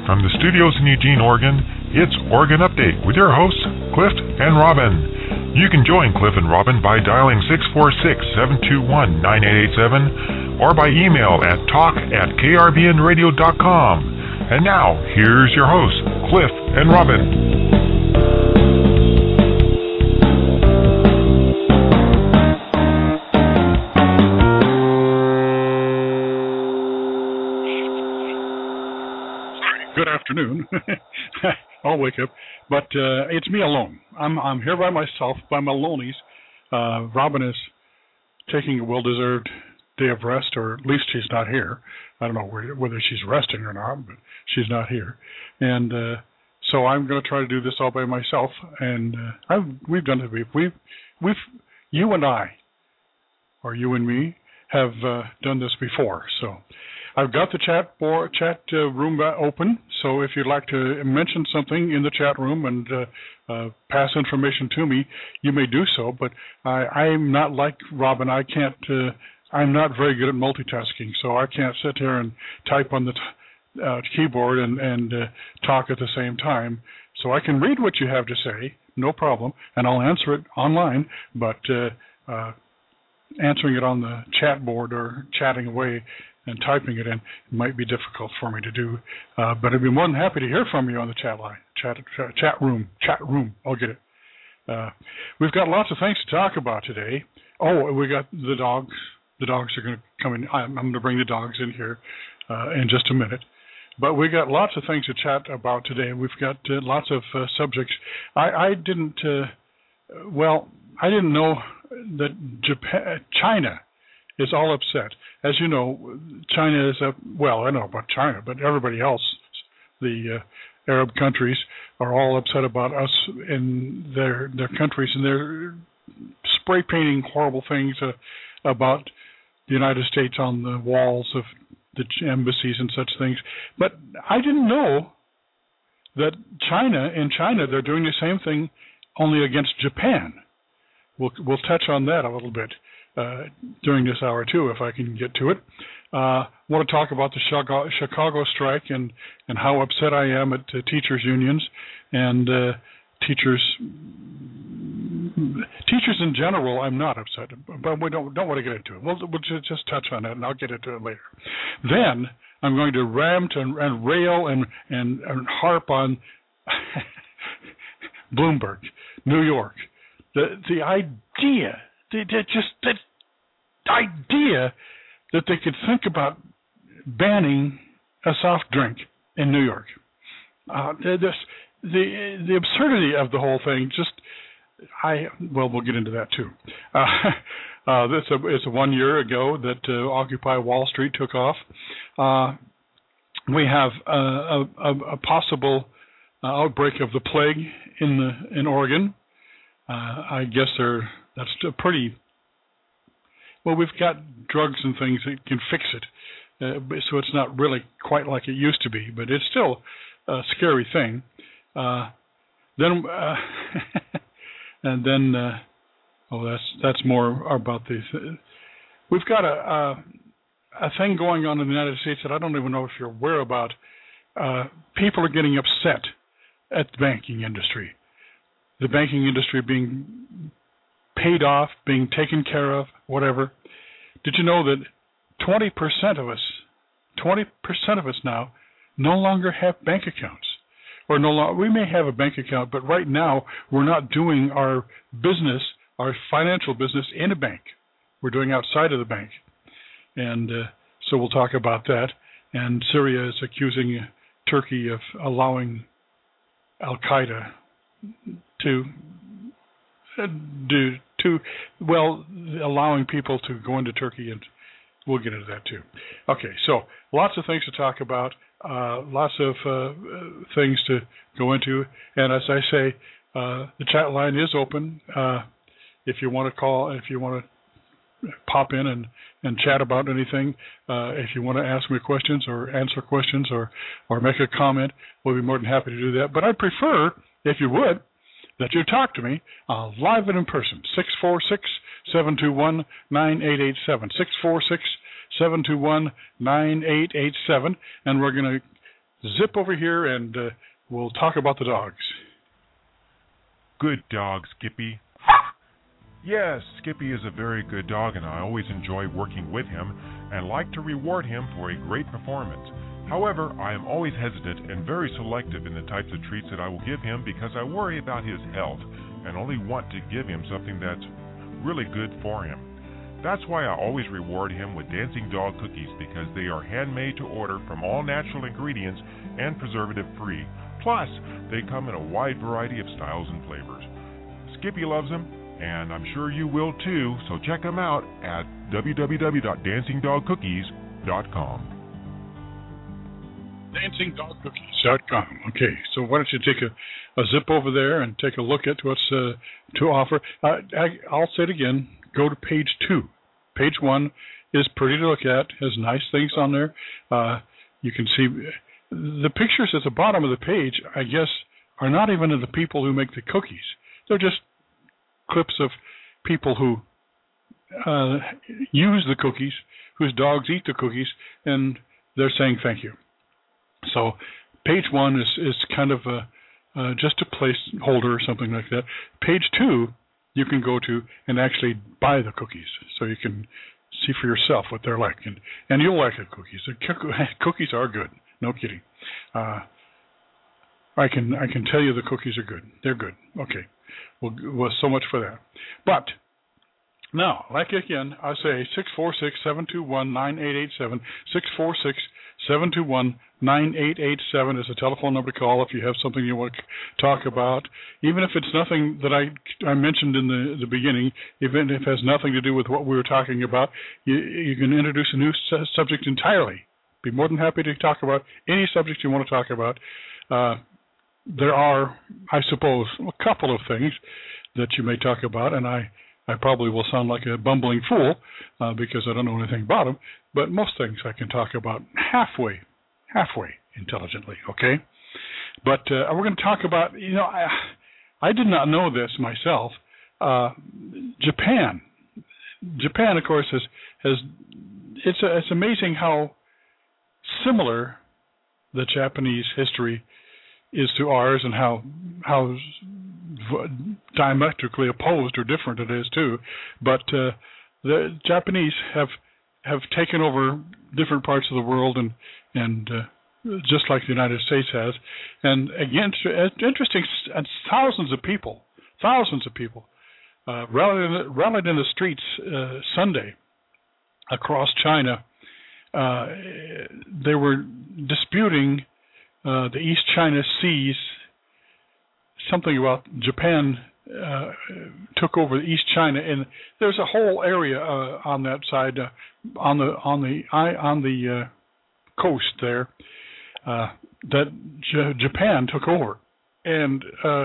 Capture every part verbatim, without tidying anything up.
From the studios in Eugene, Oregon, it's Oregon Update with your hosts, Cliff and Robin. You can join Cliff and Robin by dialing six four six, seven two one, nine eight eight seven or by email at talk at k r b n radio dot com. And now, here's your hosts, Cliff and Robin. Good afternoon. I'll wake up, but uh, it's me alone. I'm I'm here by myself, by my lonies. Uh, Robin is taking a well-deserved day of rest, or at least she's not here. I don't know where, whether she's resting or not, but she's not here. And uh, so I'm going to try to do this all by myself. And uh, I've, we've done it. We've, we've, we've, you and I, or you and me, have uh, done this before. So I've got the chat board, chat uh, room open, so if you'd like to mention something in the chat room and uh, uh, pass information to me, you may do so. But I, I'm not like Robin. I can't. Uh, I'm not very good at multitasking, so I can't sit here and type on the t- uh, keyboard and, and uh, talk at the same time. So I can read what you have to say, no problem, and I'll answer it online. But uh, uh, answering it on the chat board or chatting away and typing it in might be difficult for me to do, uh, but I'd be more than happy to hear from you on the chat line, chat chat, chat room, chat room. I'll get it. Uh, we've got lots of things to talk about today. Oh, we got the dogs. The dogs are going to come in. I'm, I'm going to bring the dogs in here uh, in just a minute. But we got lots of things to chat about today. We've got uh, lots of uh, subjects. I, I didn't. Uh, well, I didn't know that Japan, China is all upset. As you know, China is up, well, I know about China, but everybody else, the uh, Arab countries, are all upset about us in their their countries, and they're spray painting horrible things uh, about the United States on the walls of the embassies and such things. But I didn't know that China, in China, they're doing the same thing, only against Japan. We'll we'll touch on that a little bit Uh, during this hour, too, if I can get to it. I uh, want to talk about the Chicago, Chicago strike and, and how upset I am at uh, teachers' unions and uh, teachers teachers in general. I'm not upset, but we don't don't want to get into it. We'll, we'll just touch on it, and I'll get into it later. Then I'm going to rant and, and rail and, and, and harp on Bloomberg, New York. The, the idea... They, they just that idea that they could think about banning a soft drink in New York. Uh, this, the the absurdity of the whole thing. Just I well, we'll get into that too. Uh, uh, this is one year ago that uh, Occupy Wall Street took off. Uh, we have uh, a, a, a possible uh, outbreak of the plague in the in Oregon. Uh, I guess they're. That's a pretty, well, we've got drugs and things that can fix it, uh, so it's not really quite like it used to be, but it's still a scary thing. Uh, then, uh, and then, uh, oh, that's that's more about these. We've got a, a a thing going on in the United States that I don't even know if you're aware about. Uh, people are getting upset at the banking industry. The banking industry being paid off, being taken care of, whatever. Did you know that twenty percent of us, twenty percent of us now, no longer have bank accounts? Or no longer, we may have a bank account, but right now we're not doing our business, our financial business in a bank. We're doing outside of the bank. And uh, so we'll talk about that. And Syria is accusing Turkey of allowing Al-Qaeda to do to well allowing people to go into Turkey, and we'll get into that too. Okay, so lots of things to talk about, uh, lots of uh, things to go into, and as I say, uh, the chat line is open. Uh, if you want to call, if you want to pop in and, and chat about anything, uh, if you want to ask me questions or answer questions or or make a comment, we'll be more than happy to do that. But I'd prefer, if you would, that you talk to me uh, live and in person. six four six, seven two one, nine eight eight seven. six four six, seven two one, nine eight eight seven. And we're going to zip over here and uh, we'll talk about the dogs. Good dog, Skippy. Yes, Skippy is a very good dog, and I always enjoy working with him and like to reward him for a great performance. However, I am always hesitant and very selective in the types of treats that I will give him because I worry about his health and only want to give him something that's really good for him. That's why I always reward him with Dancing Dog cookies, because they are handmade to order from all natural ingredients and preservative-free. Plus, they come in a wide variety of styles and flavors. Skippy loves them, and I'm sure you will too, so check them out at w w w dot dancing dog cookies dot com. dancing dog cookies dot com. Okay, so why don't you take a, a zip over there and take a look at what's uh, to offer. Uh, I, I'll say it again. Go to page two. Page one is pretty to look at, has nice things on there. Uh, you can see the pictures at the bottom of the page, I guess, are not even of the people who make the cookies. They're just clips of people who uh, use the cookies, whose dogs eat the cookies, and they're saying thank you. So page one is, is kind of a, uh, just a placeholder or something like that. Page two, you can go to and actually buy the cookies, so you can see for yourself what they're like, and, and you'll like the cookies. The cookies are good, no kidding. Uh, I can I can tell you the cookies are good. They're good. Okay, well, well so much for that. But now, like again, I say six four six, seven two one, nine eight eight seven, six four six, seven two one, nine eight eight seven is a telephone number to call if you have something you want to talk about. Even if it's nothing that I I mentioned in the, the beginning, even if it has nothing to do with what we were talking about, you, you can introduce a new su- subject entirely. Be more than happy to talk about any subject you want to talk about. Uh, there are, I suppose, a couple of things that you may talk about, and I I probably will sound like a bumbling fool uh, because I don't know anything about them, but most things I can talk about halfway, halfway intelligently, okay? But uh, we're going to talk about, you know, I, I did not know this myself. Uh, Japan. Japan, of course, has, has it's, a, it's amazing how similar the Japanese history is to ours, and how how diametrically opposed or different it is too. But uh, the Japanese have have taken over different parts of the world, and and uh, just like the United States has, and again, interesting, and thousands of people, thousands of people uh, rallied in the, rallied in the streets uh, Sunday across China. Uh, they were disputing uh, the East China Seas. Something about Japan uh, took over East China, and there's a whole area uh, on that side, uh, on the on the on the uh, coast there, uh, that J- Japan took over, and uh,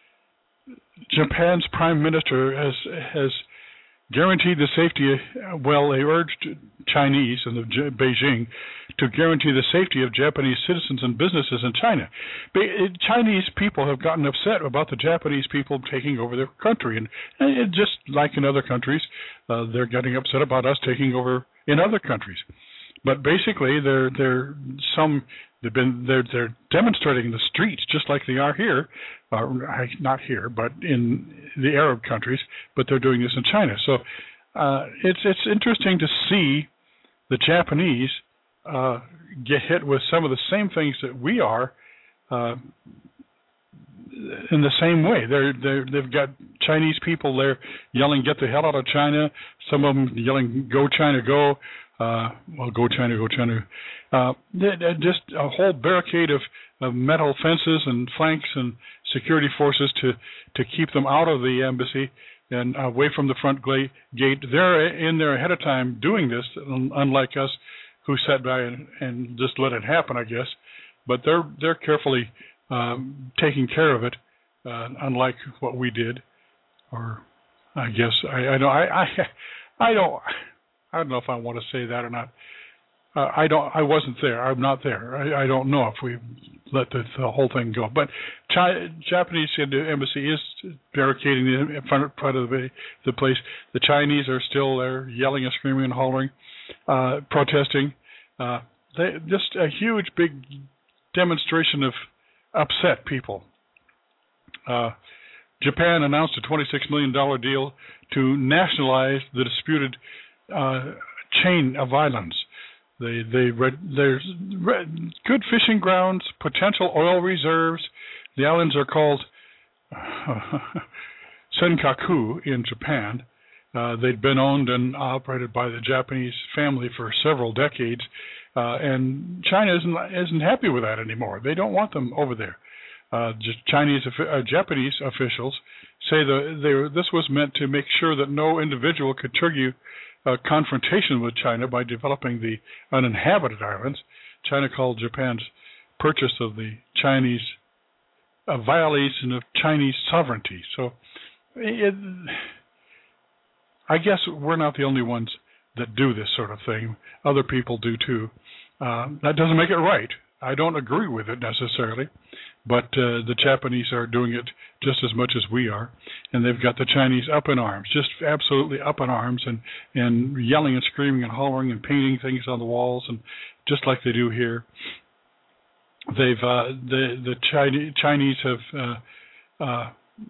Japan's prime minister has has guaranteed the safety. Well, they urged Chinese and the J- Beijing to guarantee the safety of Japanese citizens and businesses in China. Ba- Chinese people have gotten upset about the Japanese people taking over their country, and, and just like in other countries, uh, they're getting upset about us taking over in other countries. But basically, they're they're some they've been they're they're demonstrating in the streets just like they are here, uh, not here, but in the Arab countries. But they're doing this in China. So uh, it's it's interesting to see the Japanese uh, get hit with some of the same things that we are uh, in the same way. They're they they've got Chinese people there yelling "Get the hell out of China!" Some of them yelling "Go China, go!" Uh, well, go China, go China. Uh, just a whole barricade of, of metal fences and flanks and security forces to, to keep them out of the embassy and away from the front gate. They're in there ahead of time doing this, unlike us, who sat by and, and just let it happen, I guess. But they're they're carefully um, taking care of it, uh, unlike what we did. Or I guess I, I don't I, I I don't. I don't know if I want to say that or not. Uh, I don't. I wasn't there. I'm not there. I, I don't know if we let the, the whole thing go. But China, Japanese embassy is barricading the front, front of the, the place. The Chinese are still there, yelling and screaming and hollering, uh, protesting. Uh, they, just a huge, big demonstration of upset people. Uh, Japan announced a twenty-six million dollars deal to nationalize the disputed uh, chain of islands. They, they read, there's good fishing grounds, potential oil reserves. The islands are called uh, Senkaku in Japan. Uh, they'd been owned and operated by the Japanese family for several decades, uh, and China isn't isn't happy with that anymore. They don't want them over there. Uh, Chinese, uh, Japanese officials say that they, this was meant to make sure that no individual could trigger a confrontation with China by developing the uninhabited islands. China called Japan's purchase of the Chinese a violation of Chinese sovereignty. So, it, I guess we're not the only ones that do this sort of thing. Other people do too. Uh, that doesn't make it right. I don't agree with it necessarily, but uh, the Japanese are doing it just as much as we are, and they've got the Chinese up in arms, just absolutely up in arms, and, and yelling and screaming and hollering and painting things on the walls, and just like they do here. They've uh, the the Chinese Chinese have uh, uh,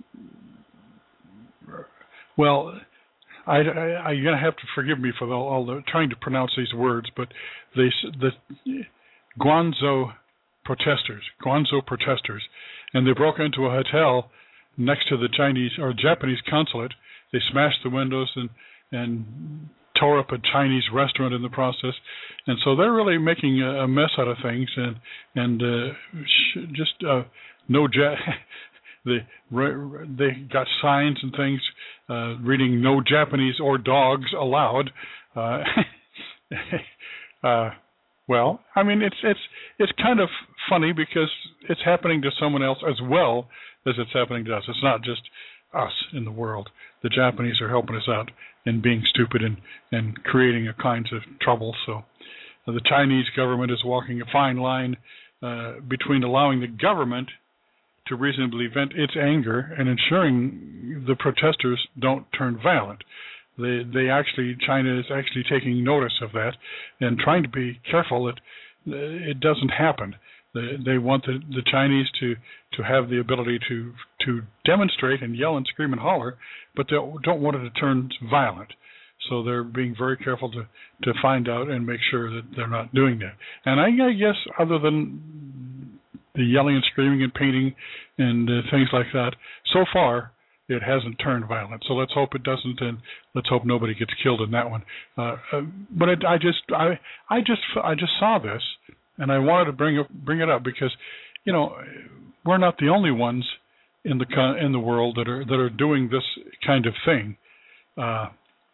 well. I, I, you're going to have to forgive me for all, all the trying to pronounce these words, but they, the Guangzhou protesters, Guangzhou protesters, and they broke into a hotel next to the Chinese or Japanese consulate. They smashed the windows and and tore up a Chinese restaurant in the process, and so they're really making a, a mess out of things, and and uh, sh- just uh, no ja- they they got signs and things uh, reading "No Japanese or dogs allowed." Uh, uh, well, I mean, it's it's it's kind of funny because it's happening to someone else as well as it's happening to us. It's not just us in the world. The Japanese are helping us out in being stupid and, and creating a kinds of trouble. So uh, the Chinese government is walking a fine line uh, between allowing the government to reasonably vent its anger and ensuring the protesters don't turn violent. They, they actually, China is actually taking notice of that and trying to be careful that it doesn't happen. They, they want the, the Chinese to, to have the ability to to demonstrate and yell and scream and holler, but they don't want it to turn violent. So they're being very careful to, to find out and make sure that they're not doing that. And I, I guess other than the yelling and screaming and painting and uh, things like that, so far it hasn't turned violent. So let's hope it doesn't, and let's hope nobody gets killed in that one. Uh, uh, but it, I just, I, I just, I just saw this, and I wanted to bring it, bring it up because, you know, we're not the only ones in the in the world that are that are doing this kind of thing. Uh,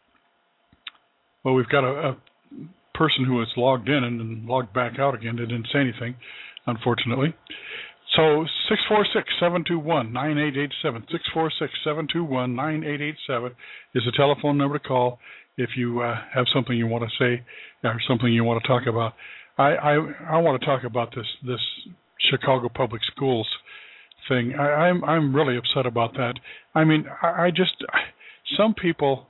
well, we've got a, a person who has logged in and then logged back out again. They didn't say anything, unfortunately. So six four six, seven two one, nine eight eight seven, six four six, seven two one, nine eight eight seven is the telephone number to call if you uh, have something you want to say or something you want to talk about. I, I, I want to talk about this this Chicago Public Schools thing. I, I'm I'm really upset about that. I mean, I, I just some people.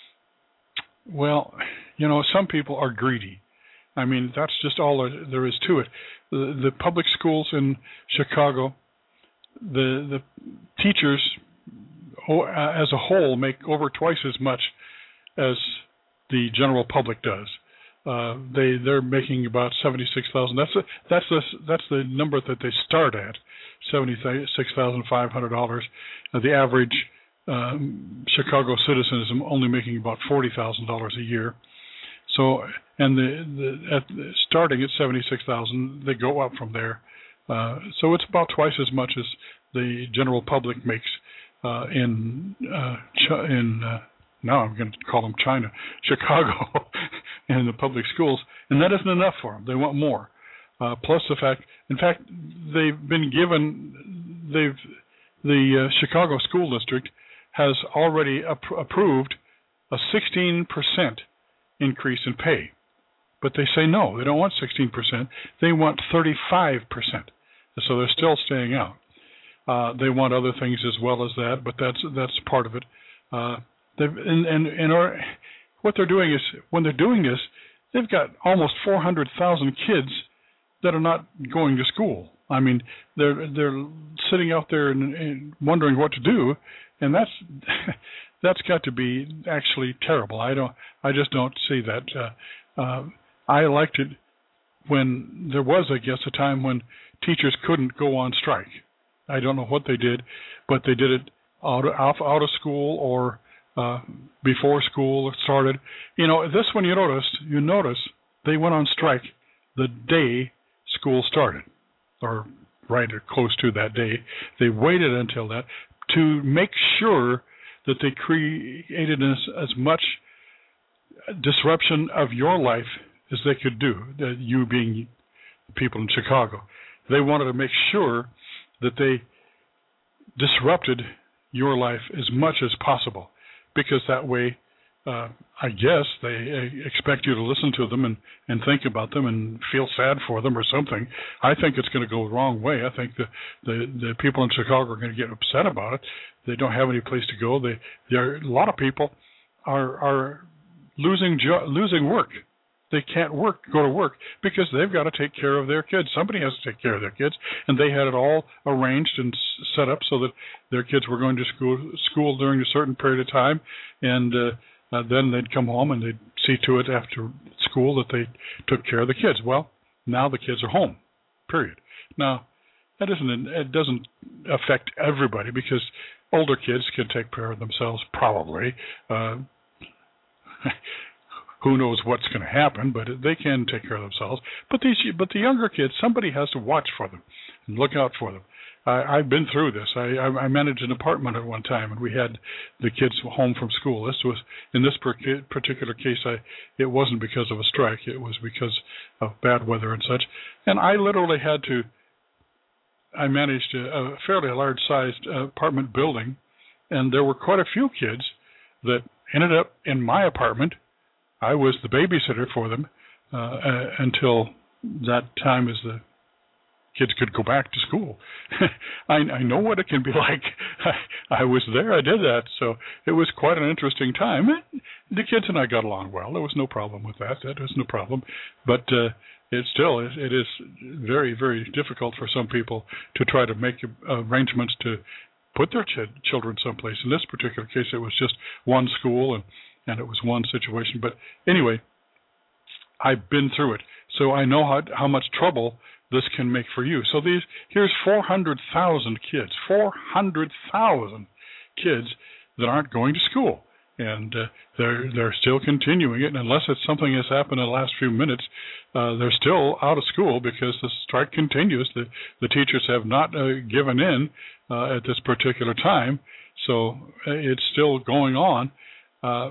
Well, you know, some people are greedy. I mean, that's just all there, there is to it. The, the public schools in Chicago, the the teachers as a whole make over twice as much as the general public does. Uh, they they're making about seventy six thousand. That's a, that's the that's the number that they start at, seventy six thousand five hundred dollars. Uh, the average um, Chicago citizen is only making about forty thousand dollars a year. So and the, the at the, starting at seventy six thousand, they go up from there. Uh, so it's about twice as much as the general public makes uh, in uh, in. Uh, now I'm going to call them China, Chicago, in the public schools, and that isn't enough for them. They want more. Uh, plus the fact, in fact, they've been given, they've the uh, Chicago School District has already ap- approved a sixteen percent increase in pay, but they say no, they don't want sixteen percent. They want thirty-five percent. So they're still staying out. Uh, they want other things as well as that, but that's that's part of it. Uh, And, and, and our, what they're doing is, when they're doing this, they've got almost four hundred thousand kids that are not going to school. I mean, they're they're sitting out there and, and wondering what to do, and that's that's got to be actually terrible. I don't, I just don't see that. Uh, uh, I liked it when there was, I guess, a time when teachers couldn't go on strike. I don't know what they did, but they did it out of, out of school or uh, before school started. You know, this one you noticed, you notice they went on strike the day school started, or right or close to that day. They waited until that to make sure that they created as, as much disruption of your life as they could do, uh, you being people in Chicago. They wanted to make sure that they disrupted your life as much as possible, because that way, uh, I guess, they uh, expect you to listen to them and, and think about them and feel sad for them or something. I think it's going to go the wrong way. I think the, the, the people in Chicago are going to get upset about it. They don't have any place to go. They, there, a lot of people are are losing jo- losing work. They can't work, go to work, because they've got to take care of their kids. Somebody has to take care of their kids, and they had it all arranged and set up so that their kids were going to school school during a certain period of time, and uh, uh, then they'd come home and they'd see to it after school that they took care of the kids. Well, now the kids are home, period. Now, that isn't, it doesn't affect everybody, because older kids can take care of themselves probably. Uh, Who knows what's going to happen, but they can take care of themselves. But these, but the younger kids, somebody has to watch for them and look out for them. I, I've been through this. I, I managed an apartment at one time, and we had the kids home from school. This was, in this particular case, I, it wasn't because of a strike. It was because of bad weather and such. And I literally had to, I managed a, a fairly large-sized uh, apartment building, and there were quite a few kids that ended up in my apartment. I was the babysitter for them uh, uh, until that time as the kids could go back to school. I, I know what it can be like. I, I was there. I did that. So it was quite an interesting time. The kids and I got along well. There was no problem with that. That was no problem. But uh, it still is, it is very, very difficult for some people to try to make arrangements to put their ch- children someplace. In this particular case, it was just one school, and and it was one situation. But anyway, I've been through it, so I know how how much trouble this can make for you. So these here's four hundred thousand kids, four hundred thousand kids that aren't going to school, and uh, they're they're still continuing it. And unless it's something that's happened in the last few minutes, uh, they're still out of school because the strike continues. The the teachers have not uh, given in uh, at this particular time, so it's still going on. Uh,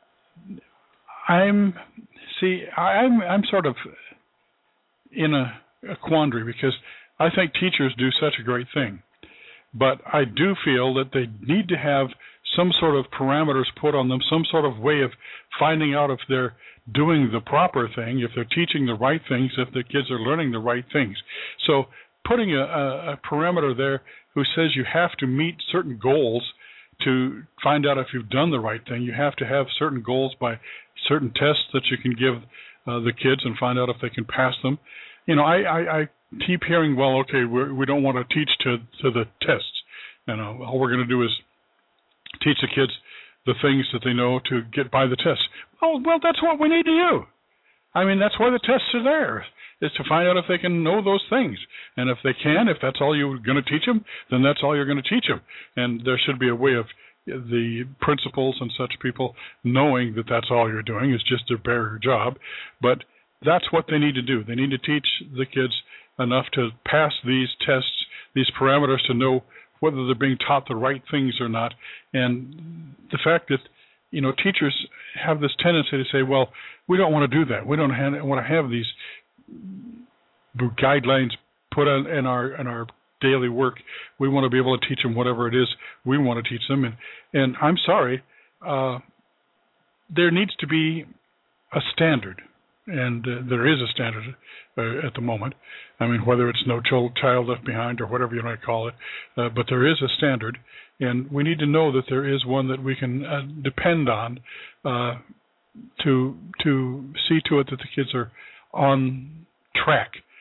I'm see. I'm I'm sort of in a, a quandary, because I think teachers do such a great thing, but I do feel that they need to have some sort of parameters put on them, some sort of way of finding out if they're doing the proper thing, if they're teaching the right things, if the kids are learning the right things. So putting a, a, a parameter there who says you have to meet certain goals to find out if you've done the right thing. You have to have certain goals by certain tests that you can give uh, the kids and find out if they can pass them. You know, I, I, I keep hearing, well, okay, we're, we don't want to teach to, to the tests. You know, all we're going to do is teach the kids the things that they know to get by the tests. Oh, well, that's what we need to do. I mean, that's why the tests are there, is to find out if they can know those things. And if they can, if that's all you're going to teach them, then that's all you're going to teach them. And there should be a way of the principals and such people knowing that that's all you're doing, is just their bare job. But that's what they need to do. They need to teach the kids enough to pass these tests, these parameters, to know whether they're being taught the right things or not. And the fact that, you know, teachers have this tendency to say, well, we don't want to do that. We don't have, want to have these guidelines put on in our in our daily work. We want to be able to teach them whatever it is we want to teach them. And, and I'm sorry, uh, there needs to be a standard. And uh, there is a standard uh, at the moment. I mean, whether it's no child, child left behind or whatever you might call it, uh, but there is a standard, and we need to know that there is one that we can uh, depend on uh, to to see to it that the kids are on track.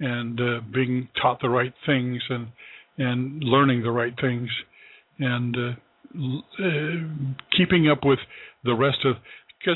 and uh, being taught the right things and and learning the right things and uh, uh, keeping up with the rest of, because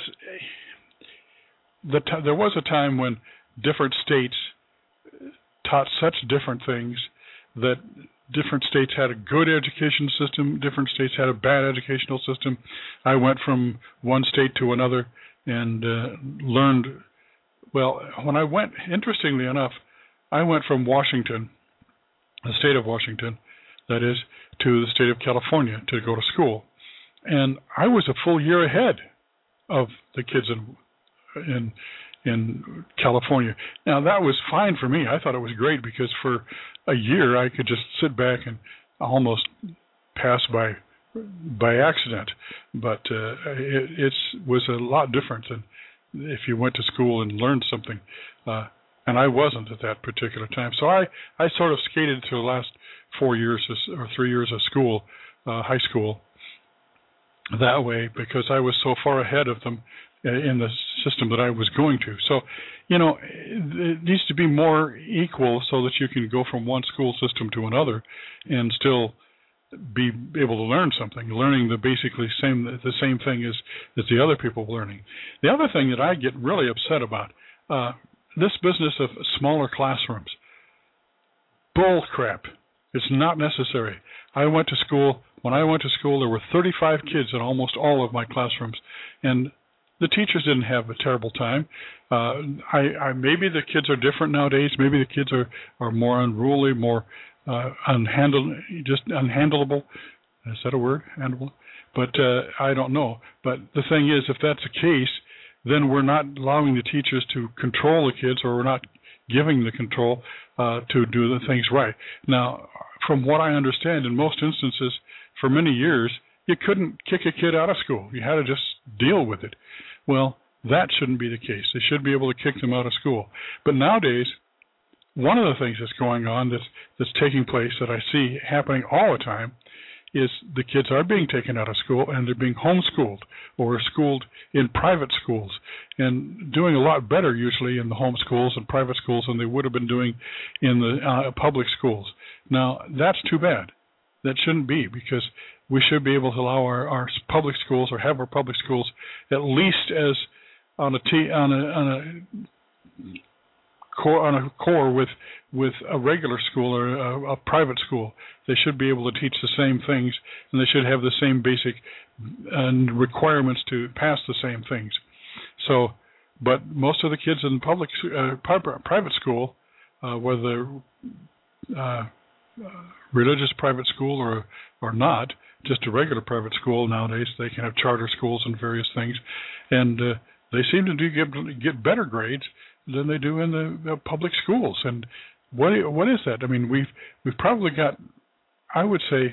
the t- there was a time when different states taught such different things that different states had a good education system, different states had a bad educational system. I went from one state to another and uh, learned, well, when I went, interestingly enough, I went from Washington, the state of Washington, that is, to the state of California to go to school. And I was a full year ahead of the kids in in in California. Now, that was fine for me. I thought it was great because for a year I could just sit back and almost pass by by accident. But uh, it it's, was a lot different than if you went to school and learned something. Uh, and I wasn't at that particular time. So I, I sort of skated through the last four years of, or three years of school, uh, high school, that way because I was so far ahead of them in the system that I was going to. So, you know, it needs to be more equal so that you can go from one school system to another and still be able to learn something, learning the basically same the same thing as, as the other people learning. The other thing that I get really upset about, uh, this business of smaller classrooms, bull crap. It's not necessary. I went to school, when I went to school, there were thirty-five kids in almost all of my classrooms, and the teachers didn't have a terrible time. Uh, I, I maybe the kids are different nowadays. Maybe the kids are, are more unruly, more uh, unhandle, just unhandleable. Is that a word? Handleable? But uh, I don't know. But the thing is, if that's the case, then we're not allowing the teachers to control the kids, or we're not giving the control uh, to do the things right. Now, from what I understand, in most instances, for many years, you couldn't kick a kid out of school. You had to just deal with it. Well, that shouldn't be the case. They should be able to kick them out of school. But nowadays, one of the things that's going on that's, that's taking place that I see happening all the time is the kids are being taken out of school and they're being homeschooled or schooled in private schools and doing a lot better usually in the home schools and private schools than they would have been doing in the uh, public schools. Now, that's too bad. That shouldn't be, because we should be able to allow our, our public schools or have our public schools at least as on a t on a on a core on a core with with a regular school or a, a private school. They should be able to teach the same things, and they should have the same basic uh, requirements to pass the same things. So, but most of the kids in public uh, private school, uh, whether uh, religious private school or or not, just a regular private school nowadays, they can have charter schools and various things, and uh, they seem to do get get better grades than they do in the, the public schools. And what what is that? I mean, we've we've probably got, I would say,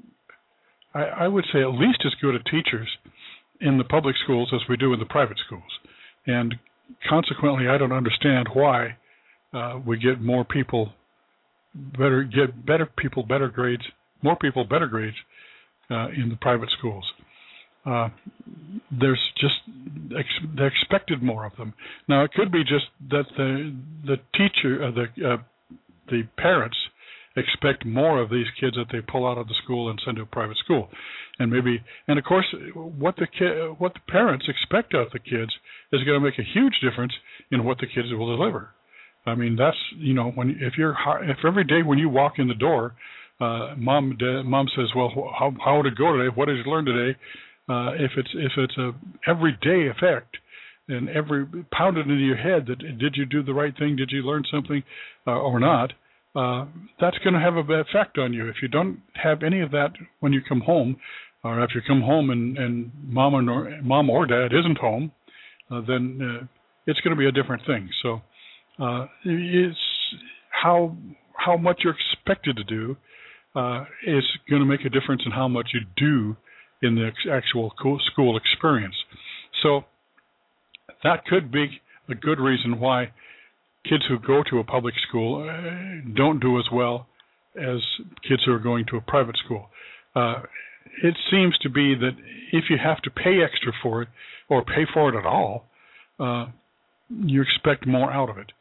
I, I would say at least as good a teachers in the public schools as we do in the private schools, and consequently, I don't understand why uh, we get more people better get better people better grades, more people better grades uh, in the private schools. Uh, there's just ex- they expected more of them. Now it could be just that the the teacher, uh, the uh, the parents expect more of these kids that they pull out of the school and send to a private school, and maybe and of course what the ki- what the parents expect out of the kids is going to make a huge difference in what the kids will deliver. I mean, that's, you know, when if you're if every day when you walk in the door, uh, mom de, mom says, well, how how did it go today? What did you learn today? Uh, if it's if it's a everyday effect and every pounded into your head that did you do the right thing? Did you learn something uh, or not? Uh, that's going to have a bad effect on you. If you don't have any of that when you come home, or if you come home and, and mom or mom or dad isn't home, uh, then uh, it's going to be a different thing. So. Uh, it's how how much you're expected to do uh, is going to make a difference in how much you do in the actual school experience. So that could be a good reason why kids who go to a public school uh, don't do as well as kids who are going to a private school. Uh, it seems to be that if you have to pay extra for it or pay for it at all, uh, you expect more out of it.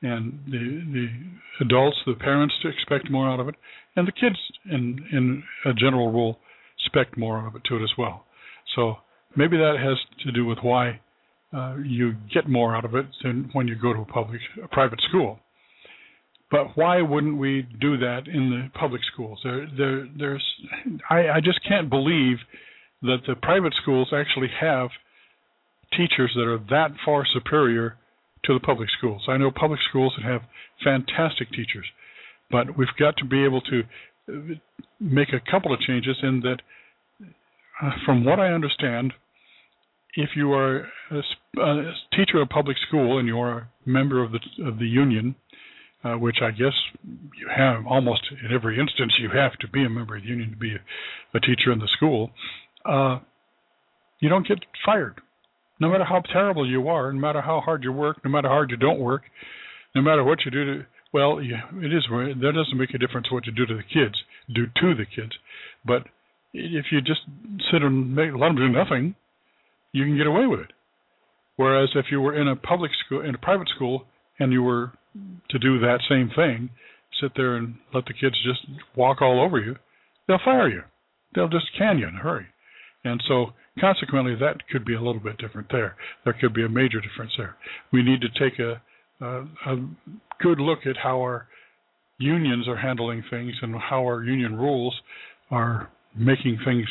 and the the adults, the parents, to expect more out of it, and the kids, in in a general rule, expect more out of it to it as well. So maybe that has to do with why uh, you get more out of it than when you go to a public, a private school. But why wouldn't we do that in the public schools? There, there, there's, I, I just can't believe that the private schools actually have teachers that are that far superior to the public schools. I know public schools that have fantastic teachers, but we've got to be able to make a couple of changes in that. Uh, from what I understand, if you are a, a teacher of a public school and you are a member of the of the union, uh, which I guess you have almost in every instance, you have to be a member of the union to be a, a teacher in the school, uh, you don't get fired. No matter how terrible you are, no matter how hard you work, no matter how hard you don't work, no matter what you do to, well, yeah, it is, that doesn't make a difference what you do to the kids, do to the kids, but if you just sit and make, let them do nothing, you can get away with it. Whereas if you were in a public school, in a private school, and you were to do that same thing, sit there and let the kids just walk all over you, they'll fire you. They'll just can you in a hurry. And so, consequently, that could be a little bit different there. There could be a major difference there. We need to take a, a, a good look at how our unions are handling things and how our union rules are making things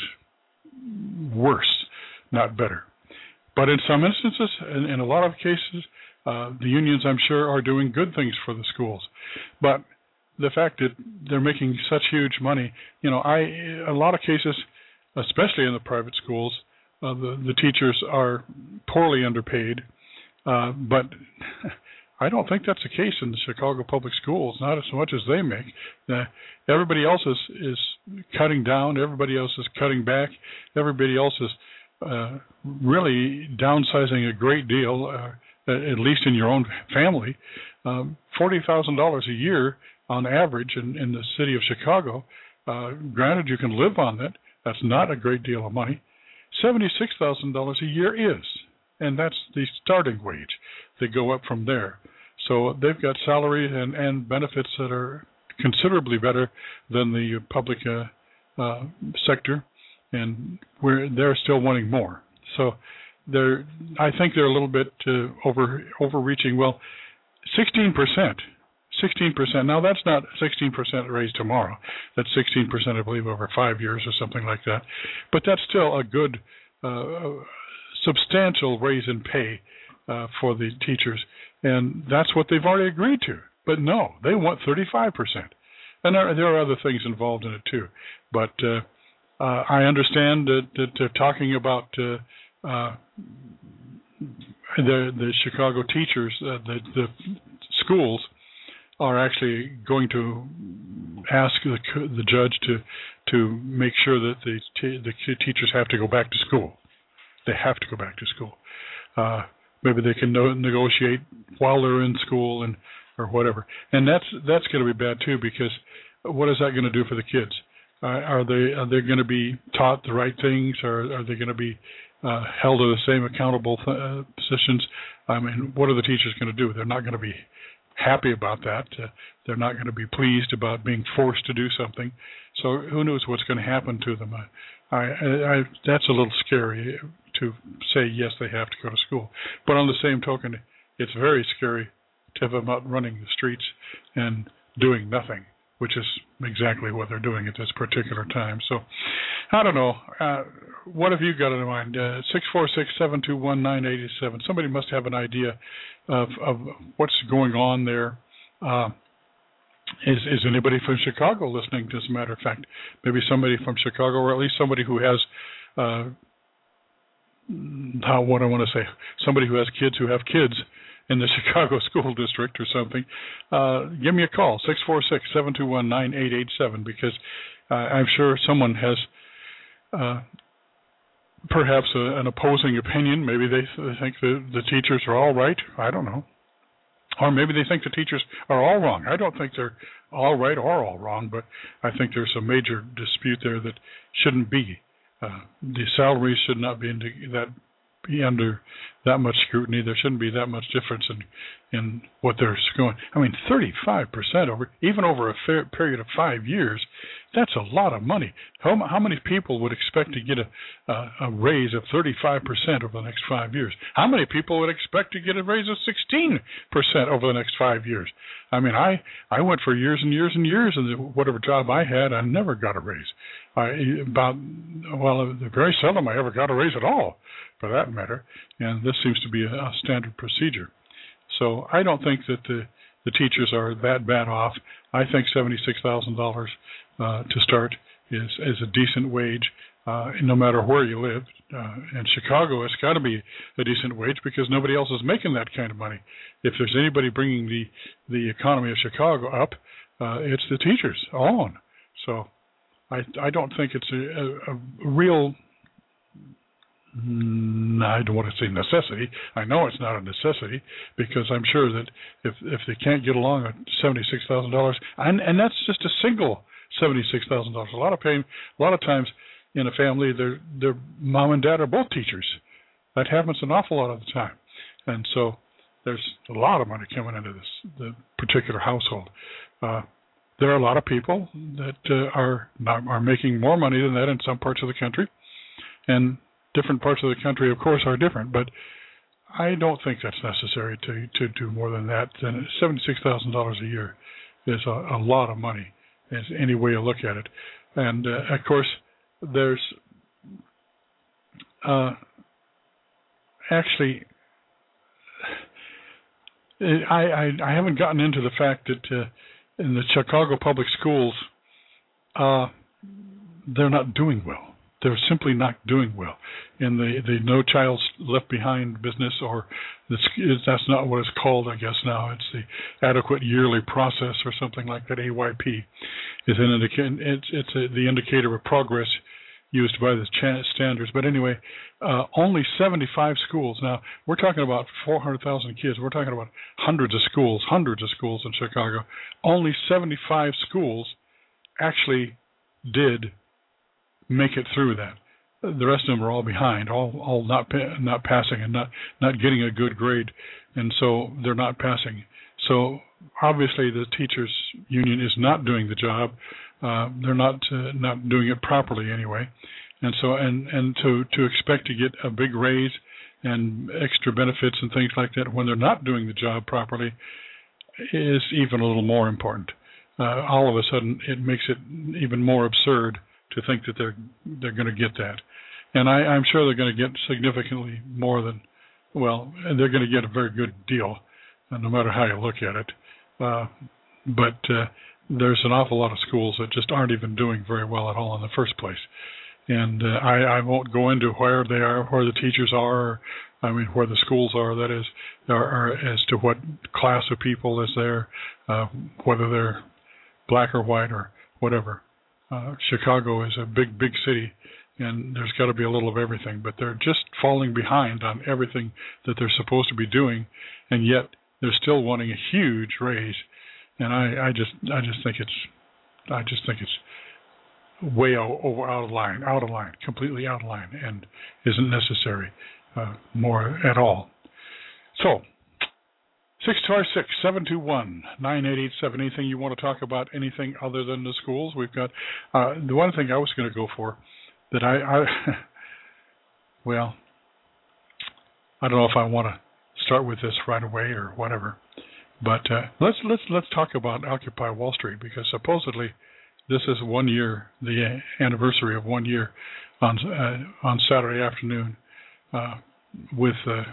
worse, not better. But in some instances, in, in a lot of cases, uh, the unions, I'm sure, are doing good things for the schools. But the fact that they're making such huge money, you know, I a lot of cases, especially in the private schools, uh, the, the teachers are poorly underpaid. Uh, but I don't think that's the case in the Chicago public schools, not as much as they make. Uh, everybody else is, is cutting down. Everybody else is cutting back. Everybody else is uh, really downsizing a great deal, uh, at least in your own family. Um, forty thousand dollars a year on average in, in the city of Chicago. Uh, granted, you can live on that. That's not a great deal of money. seventy-six thousand dollars a year is, and that's the starting wage. They go up from there. So they've got salary and, and benefits that are considerably better than the public uh, uh, sector, and we're, they're still wanting more. So they're, I think they're a little bit uh, over overreaching. Well, sixteen percent. sixteen percent. Now, that's not sixteen percent raised tomorrow. That's sixteen percent, I believe, over five years or something like that. But that's still a good, uh, substantial raise in pay uh, for the teachers. And that's what they've already agreed to. But no, they want thirty-five percent. And there, there are other things involved in it, too. But uh, uh, I understand that, that they're talking about uh, uh, the, the Chicago teachers, uh, the, the schools, are actually going to ask the, the judge to to make sure that the t- the teachers have to go back to school. They have to go back to school. Uh, maybe they can no- negotiate while they're in school and or whatever. And that's that's going to be bad too, because what is that going to do for the kids? Uh, are they are they going to be taught the right things, or are they going to be uh, held to the same accountable th- uh, positions? I mean, what are the teachers going to do? They're not going to be happy about that. Uh, they're not going to be pleased about being forced to do something. So who knows what's going to happen to them? I, I, I, that's a little scary to say, yes, they have to go to school. But on the same token, it's very scary to have them out running the streets and doing nothing, which is exactly what they're doing at this particular time. So I don't know. Uh, what have you got in mind? Uh, six four six, seven two one, nine eight eight seven. Somebody must have an idea of, of what's going on there. Uh, is, is anybody from Chicago listening? As a matter of fact, maybe somebody from Chicago, or at least somebody who has, uh, how, what I want to say, somebody who has kids who have kids in the Chicago school district or something. Uh, give me a call, six four six, seven two one, nine eight eight seven, because uh, I'm sure someone has uh, perhaps a, an opposing opinion. Maybe they, they think the, the teachers are all right. I don't know. Or maybe they think the teachers are all wrong. I don't think they're all right or all wrong, but I think there's a major dispute there that shouldn't be. Uh, the salaries should not be into that be under that much scrutiny. There shouldn't be that much difference in in what they're going. I mean, thirty-five percent over even over a fair period of five years. That's a lot of money. How how many people would expect to get a a, a raise of thirty-five percent over the next five years? How many people would expect to get a raise of sixteen percent over the next five years? I mean, I I went for years and years and years, and whatever job I had, I never got a raise. I about well, very seldom I ever got a raise at all, for that matter. And this seems to be a, a standard procedure. So I don't think that the, the teachers are that bad off. I think seventy-six thousand dollars uh, to start is, is a decent wage, uh, no matter where you live. Uh, in Chicago, it's got to be a decent wage because nobody else is making that kind of money. If there's anybody bringing the, the economy of Chicago up, uh, it's the teachers alone. So I, I don't think it's a, a, a real... I don't want to say necessity. I know it's not a necessity because I'm sure that if if they can't get along at seventy-six thousand dollars, and and that's just a single seventy-six thousand dollars. A lot of pain. A lot of times in a family, their their mom and dad are both teachers. That happens an awful lot of the time, and so there's a lot of money coming into this the particular household. Uh, there are a lot of people that uh, are not, are making more money than that in some parts of the country, and different parts of the country, of course, are different, but I don't think that's necessary to, to do more than that. Then seventy-six thousand dollars a year is a, a lot of money, is any way you look at it. And, uh, of course, there's uh, actually, I, I, I haven't gotten into the fact that uh, in the Chicago public schools, uh, they're not doing well. They're simply not doing well. In the, the No Child Left Behind business, or the, that's not what it's called, I guess now. It's the Adequate Yearly Process or something like that. A Y P is an indica- it's, it's a, the indicator of progress used by the ch- standards. But anyway, uh, only seventy-five schools. Now, we're talking about four hundred thousand kids. We're talking about hundreds of schools, hundreds of schools in Chicago. Only seventy-five schools actually did make it through that. The rest of them are all behind, all all not pa- not passing and not, not getting a good grade, and so they're not passing. So obviously the teachers union is not doing the job. Uh, they're not uh, not doing it properly anyway, and so and and to to expect to get a big raise and extra benefits and things like that when they're not doing the job properly is even a little more important. Uh, all of a sudden, it makes it even more absurd to think that they're they're going to get that, and I, I'm sure they're going to get significantly more than, well, they're going to get a very good deal, uh, no matter how you look at it. Uh, but uh, there's an awful lot of schools that just aren't even doing very well at all in the first place, and uh, I, I won't go into where they are, where the teachers are. I mean, where the schools are. That is, are, are as to what class of people is there, uh, whether they're black or white or whatever. Uh, Chicago is a big, big city, and there's got to be a little of everything. But they're just falling behind on everything that they're supposed to be doing, and yet they're still wanting a huge raise. And I, I just, I just think it's, I just think it's way out, over out of line, out of line, completely out of line, and isn't necessary uh, more at all. So. six four six, seven two one, nine eight eight seven. Anything you want to talk about, anything other than the schools? We've got uh, the one thing I was going to go for that I, I well, I don't know if I want to start with this right away or whatever, but uh, let's let's let's talk about Occupy Wall Street, because supposedly this is one year, the anniversary of one year on uh, on Saturday afternoon uh, with. Uh,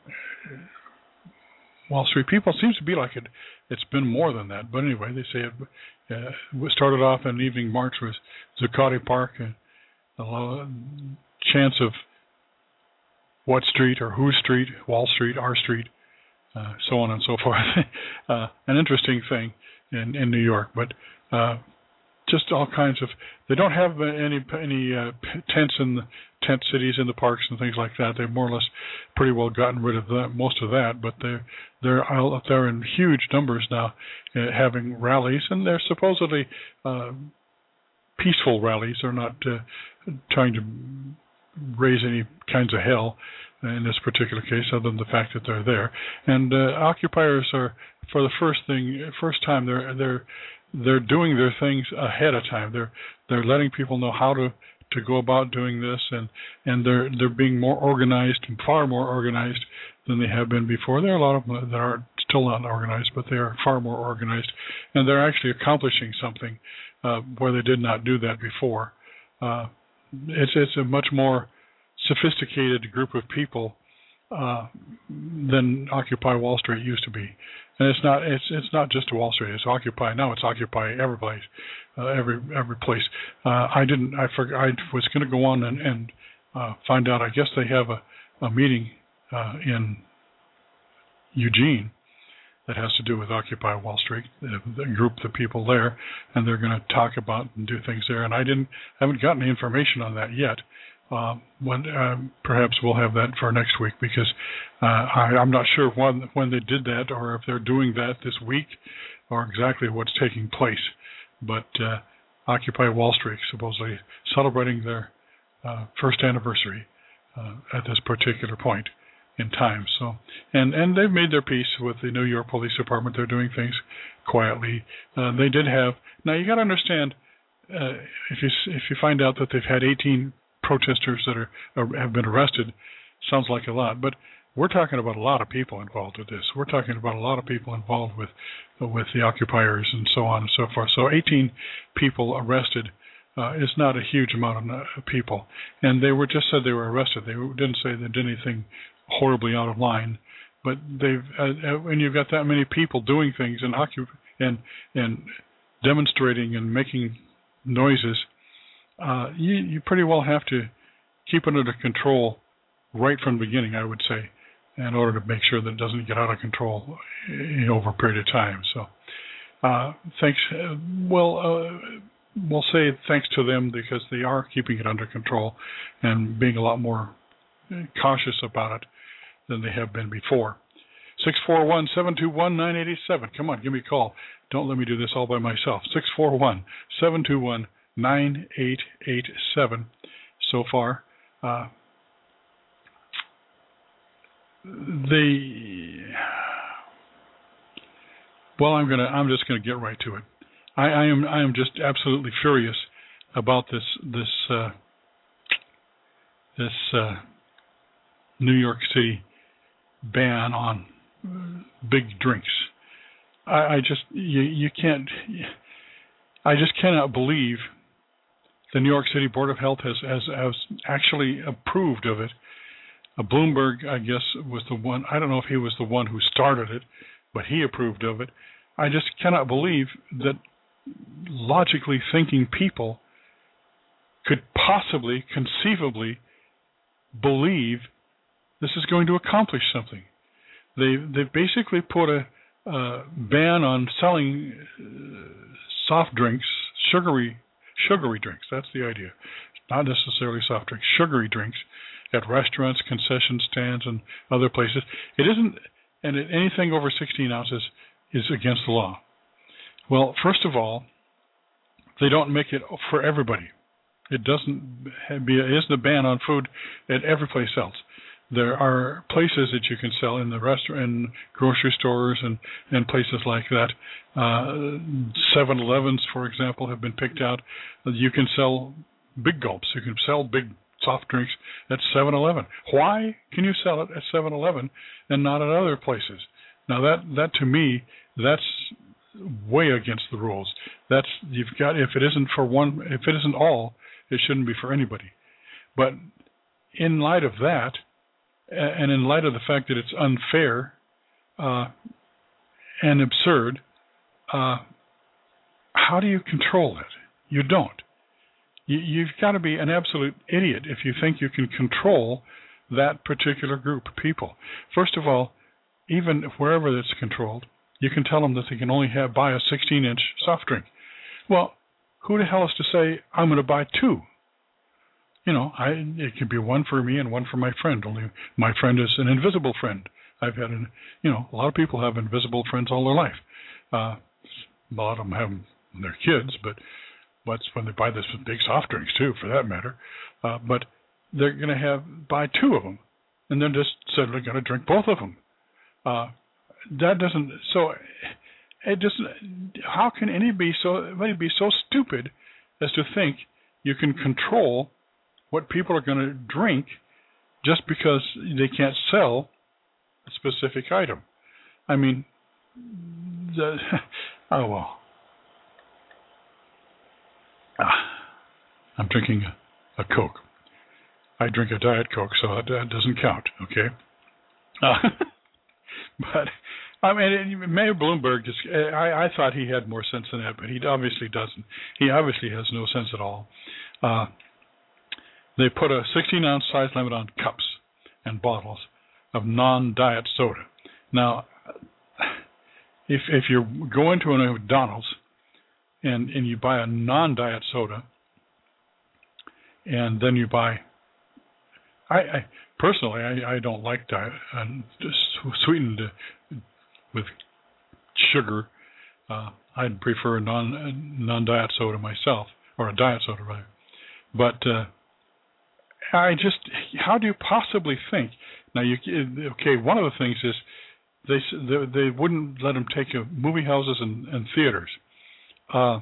Wall Street people. It seems to be like it. It's been more than that, but anyway, they say it uh, started off in evening march with Zuccotti Park, and a lot of chance of what street or whose street, Wall Street, our street, uh, so on and so forth. uh, an interesting thing in, in New York, but uh, just all kinds of. They don't have any any uh, tents in the tent cities in the parks and things like that. They've more or less pretty well gotten rid of that, most of that, but they're they're out there in huge numbers now, uh, having rallies, and they're supposedly uh, peaceful rallies. They're not uh, trying to raise any kinds of hell. in this particular case, other than the fact that they're there. And uh, occupiers are, for the first thing, first time, they're they're they're doing their things ahead of time. They're they're letting people know how to, to go about doing this, and, and they're they're being more organized, far more organized than they have been before. There are a lot of them that are still not organized, but they are far more organized, and they're actually accomplishing something uh, where they did not do that before. Uh, it's it's a much more sophisticated group of people uh, than Occupy Wall Street used to be, and it's not it's it's not just Wall Street. It's Occupy now. It's Occupy every place, uh, every every place. Uh, I didn't. I forgot. I was going to go on and, and uh, find out. I guess they have a a meeting uh, in Eugene that has to do with Occupy Wall Street, the, the group of people there, and they're going to talk about and do things there. And I didn't haven't gotten the information on that yet. Uh, when uh, perhaps we'll have that for next week, because uh, I, I'm not sure when when they did that, or if they're doing that this week, or exactly what's taking place. But uh, Occupy Wall Street supposedly celebrating their uh, first anniversary uh, at this particular point in time. So, and and they've made their peace with the New York Police Department. They're doing things quietly. Uh, they did have. Now you got to understand, uh, if you if you find out that they've had eighteen protesters that are, are have been arrested, sounds like a lot, but we're talking about a lot of people involved with this. We're talking about a lot of people involved with with the occupiers and so on and so forth. So eighteen people arrested uh, is not a huge amount of people, and they were just said they were arrested. They didn't say they did anything horribly out of line, but they've uh, when you've got that many people doing things and occup and and demonstrating and making noises. Uh, you, you pretty well have to keep it under control right from the beginning, I would say, in order to make sure that it doesn't get out of control you know, over a period of time. So, uh, thanks. Uh, well, uh, we'll say thanks to them because they are keeping it under control and being a lot more cautious about it than they have been before. six four one, seven two one, nine eight eight seven. Come on, give me a call. Don't let me do this all by myself. six four one, seven two one, nine eight eight seven so far. Uh, the well, I'm gonna. I'm just gonna get right to it. I, I am. I am just absolutely furious about this. This. Uh, this uh, New York City ban on big drinks. I, I just. You. You can't. I just cannot believe the New York City Board of Health has, has, has actually approved of it. Uh, Bloomberg, I guess, was the one. I don't know if he was the one who started it, but he approved of it. I just cannot believe that logically thinking people could possibly, conceivably believe this is going to accomplish something. They they basically put a uh, ban on selling uh, soft drinks, sugary sugary drinks. That's the idea. Not necessarily soft drinks, sugary drinks at restaurants, concession stands, and other places. It isn't, and anything over sixteen ounces is against the law. Well, first of all, they don't make it for everybody. It doesn't be. It isn't a ban on food at every place else. There are places that you can sell in the restaurant, in grocery stores, and, and places like that. Uh, seven elevens, for example, have been picked out. You can sell big gulps. You can sell big soft drinks at seven eleven. Why can you sell it at seven eleven and not at other places? Now that that to me, that's way against the rules. That's you've got. If it isn't for one, if it isn't all, it shouldn't be for anybody. But in light of that, and in light of the fact that it's unfair uh, and absurd, uh, how do you control it? You don't. You, you've got to be an absolute idiot if you think you can control that particular group of people. First of all, even wherever it's controlled, you can tell them that they can only have buy a sixteen inch soft drink. Well, who the hell is to say I'm going to buy two? You know, I it could be one for me and one for my friend. Only my friend is an invisible friend. I've had, an, you know, a lot of people have invisible friends all their life. Uh, a lot of them have them when they're kids, but that's when they buy this big soft drinks too, for that matter. Uh, but they're going to have buy two of them, and then just said they're going to drink both of them. Uh, that doesn't. So it just. How can anybody so anybody be so stupid as to think you can control what people are going to drink just because they can't sell a specific item? I mean, the, oh well. Ah, I'm drinking a, a Coke. I drink a Diet Coke, so that, that doesn't count, okay? Uh, but, I mean, Mayor Bloomberg, just, I, I thought he had more sense than that, but he obviously doesn't. He obviously has no sense at all. Uh, they put a sixteen-ounce size limit on cups and bottles of non-diet soda. Now, if if you go into a McDonald's and, and you buy a non-diet soda, and then you buy... I, I personally, I, I don't like diet, uh, sweetened uh, with sugar. Uh, I'd prefer a non a non-diet soda myself, or a diet soda rather. But uh, I just, how do you possibly think? Now, you okay? One of the things is they they, they wouldn't let them take uh, movie houses and, and theaters. Uh,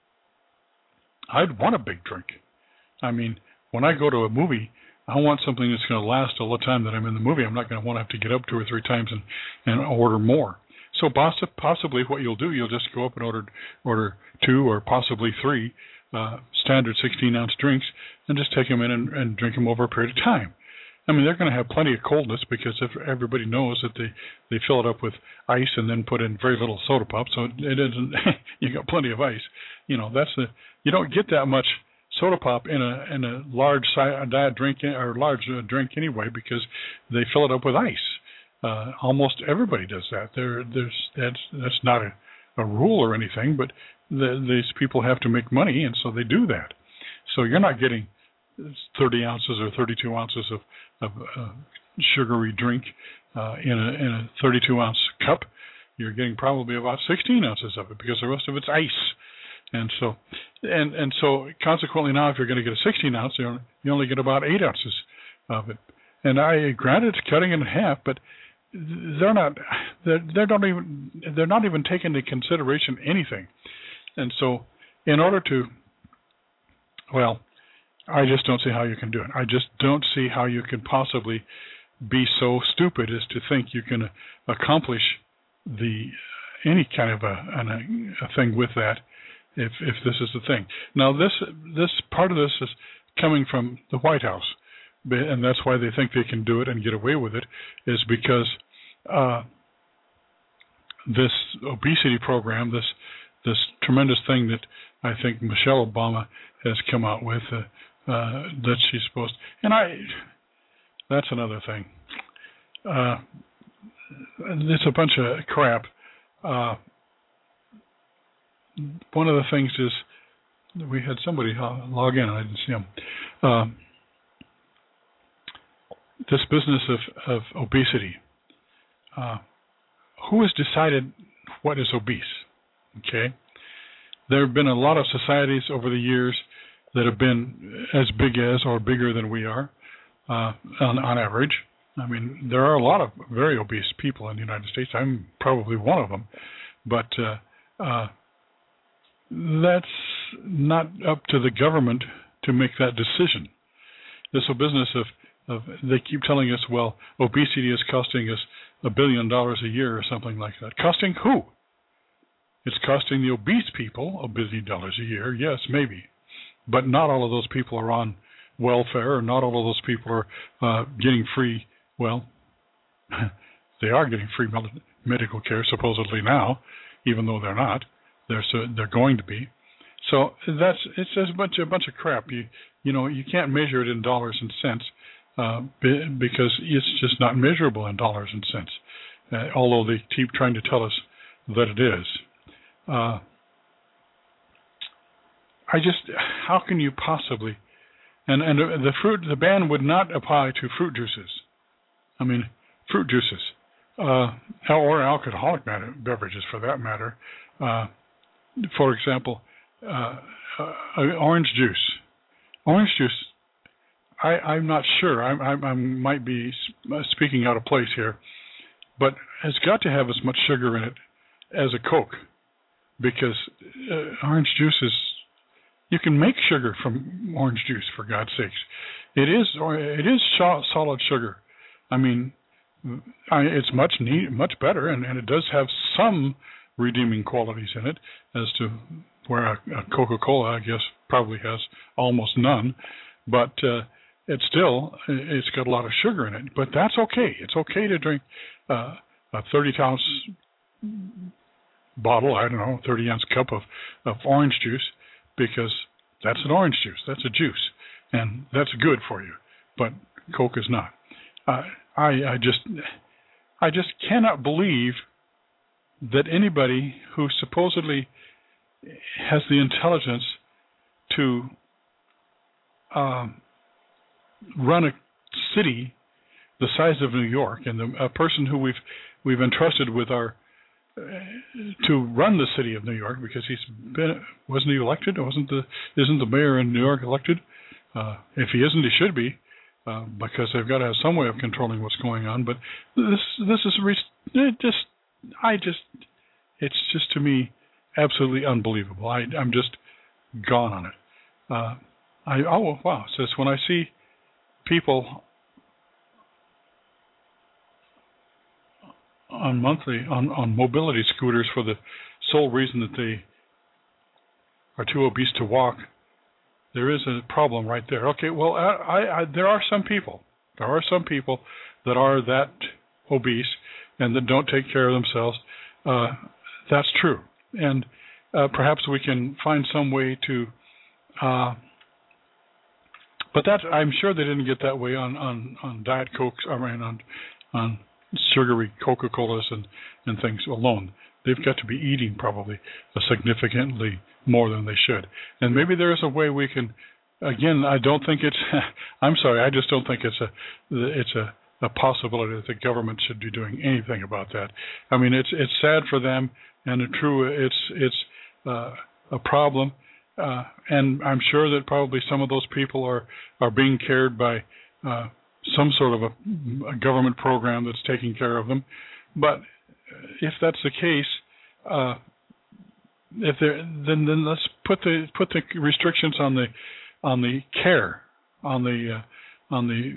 I'd want a big drink. I mean, when I go to a movie, I want something that's going to last all the time that I'm in the movie. I'm not going to want to have to get up two or three times and, and order more. So possibly what you'll do, you'll just go up and order order two or possibly three uh, standard sixteen-ounce drinks and just take them in and, and drink them over a period of time. I mean, they're going to have plenty of coldness because if everybody knows that they, they fill it up with ice and then put in very little soda pop, so it isn't. You got plenty of ice. You know, that's the you don't get that much soda pop in a in a large diet drink or large uh, drink anyway because they fill it up with ice. Uh, almost everybody does that. There, there's that's that's not a, a rule or anything, but the, these people have to make money, and so they do that. So you're not getting thirty ounces or thirty-two ounces of, of uh, sugary drink uh, in a in a thirty-two ounce cup. You're getting probably about sixteen ounces of it because the rest of it's ice. And so, and and so, consequently, now if you're going to get a sixteen ounce, you only get about eight ounces of it. And I granted it's cutting it in half, but they're not they're, they don't even they're not even taking into consideration anything. And so, in order to, well, I just don't see how you can do it. I just don't see how you can possibly be so stupid as to think you can accomplish the any kind of a, a, a thing with that. If if this is the thing. Now, this this part of this is coming from the White House, and that's why they think they can do it and get away with it, is because uh, this obesity program, this this tremendous thing that I think Michelle Obama has come out with, uh, uh, that she's supposed, and I, that's another thing. Uh, it's a bunch of crap. Uh, One of the things is we had somebody log in and I didn't see him. Um, this business of, of obesity. Uh, who has decided what is obese? Okay, there have been a lot of societies over the years that have been as big as or bigger than we are uh, on, on average. I mean, there are a lot of very obese people in the United States. I'm probably one of them, but uh, uh, that's not up to the government to make that decision. This whole business of, of they keep telling us, well, obesity is costing us a billion dollars a year or something like that. Costing who? It's costing the obese people a billion dollars a year. Yes, maybe, but not all of those people are on welfare, or not all of those people are uh, getting free. Well, they are getting free medical care supposedly now, even though they're not. They're so, they're going to be. So that's it's just a bunch a bunch of crap. You you know you can't measure it in dollars and cents uh, because it's just not measurable in dollars and cents. Uh, although they keep trying to tell us that it is. Uh, I just how can you possibly and and the fruit the ban would not apply to fruit juices. I mean fruit juices uh, or alcoholic matter, beverages for that matter. Uh, For example, uh, uh, orange juice. Orange juice, I, I'm not sure. I, I, I might be speaking out of place here, but it's got to have as much sugar in it as a Coke, because uh, orange juice is, you can make sugar from orange juice, for God's sakes. It is it is solid sugar. I mean, I, it's much neat, much better, and, and it does have some redeeming qualities in it, as to where a, a Coca-Cola, I guess, probably has almost none. But uh, it's still, it's got a lot of sugar in it. But that's okay. It's okay to drink uh, a thirty ounce bottle, I don't know, thirty ounce cup of, of orange juice, because that's an orange juice. That's a juice, and that's good for you. But Coke is not. Uh, I, I just, I just cannot believe that anybody who supposedly has the intelligence to um, run a city the size of New York, and the, a person who we've we've entrusted with our uh, to run the city of New York, because he's been wasn't he elected? Wasn't the isn't the mayor in New York elected? Uh, if he isn't, he should be, uh, because they've got to have some way of controlling what's going on. But this this is it just I just it's just to me absolutely unbelievable. I I'm just gone on it. Uh, I oh wow! It says when I see people on monthly on, on mobility scooters for the sole reason that they are too obese to walk, there is a problem right there. Okay, well, I, I, I, there are some people, there are some people that are that obese and that don't take care of themselves. Uh, that's true, and uh, perhaps we can find some way to. Uh, but that I'm sure they didn't get that way on on, on Diet Cokes. I mean, on on sugary Coca-Colas and, and things alone. They've got to be eating probably significantly more than they should. And maybe there is a way we can, again, I don't think it's, I'm sorry, I just don't think it's a it's a, a possibility that the government should be doing anything about that. I mean, it's it's sad for them, and it's true, it's, it's uh, a problem. Uh, and I'm sure that probably some of those people are, are being cared by uh, some sort of a, a government program that's taking care of them. But if that's the case, uh, if there, then then let's put the put the restrictions on the on the care, on the uh, on the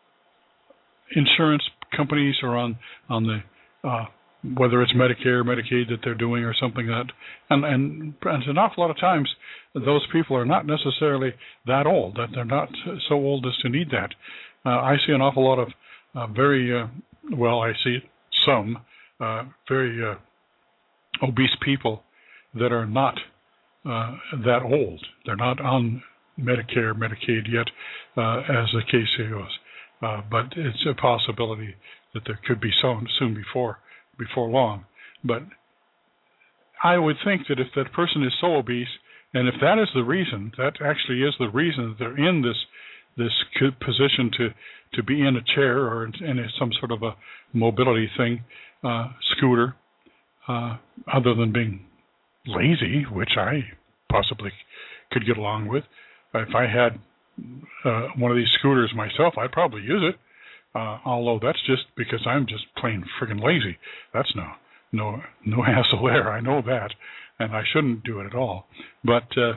insurance companies, or on on the uh, whether it's Medicare, Medicaid that they're doing, or something like that. And, and and an awful lot of times, those people are not necessarily that old, that they're not so old as to need that. Uh, I see an awful lot of uh, very, uh, well, I see some uh, very uh, obese people that are not uh, that old. They're not on Medicare, Medicaid yet, uh, as the case goes. Uh, but it's a possibility that there could be soon, soon before before long. But I would think that if that person is so obese, and if that is the reason, that actually is the reason that they're in this this position to, to be in a chair or in a, some sort of a mobility thing, uh, scooter, uh, other than being lazy, which I possibly could get along with. If I had uh, one of these scooters myself, I'd probably use it, uh, although that's just because I'm just plain friggin' lazy. That's no no no hassle there. I know that, and I shouldn't do it at all. But uh,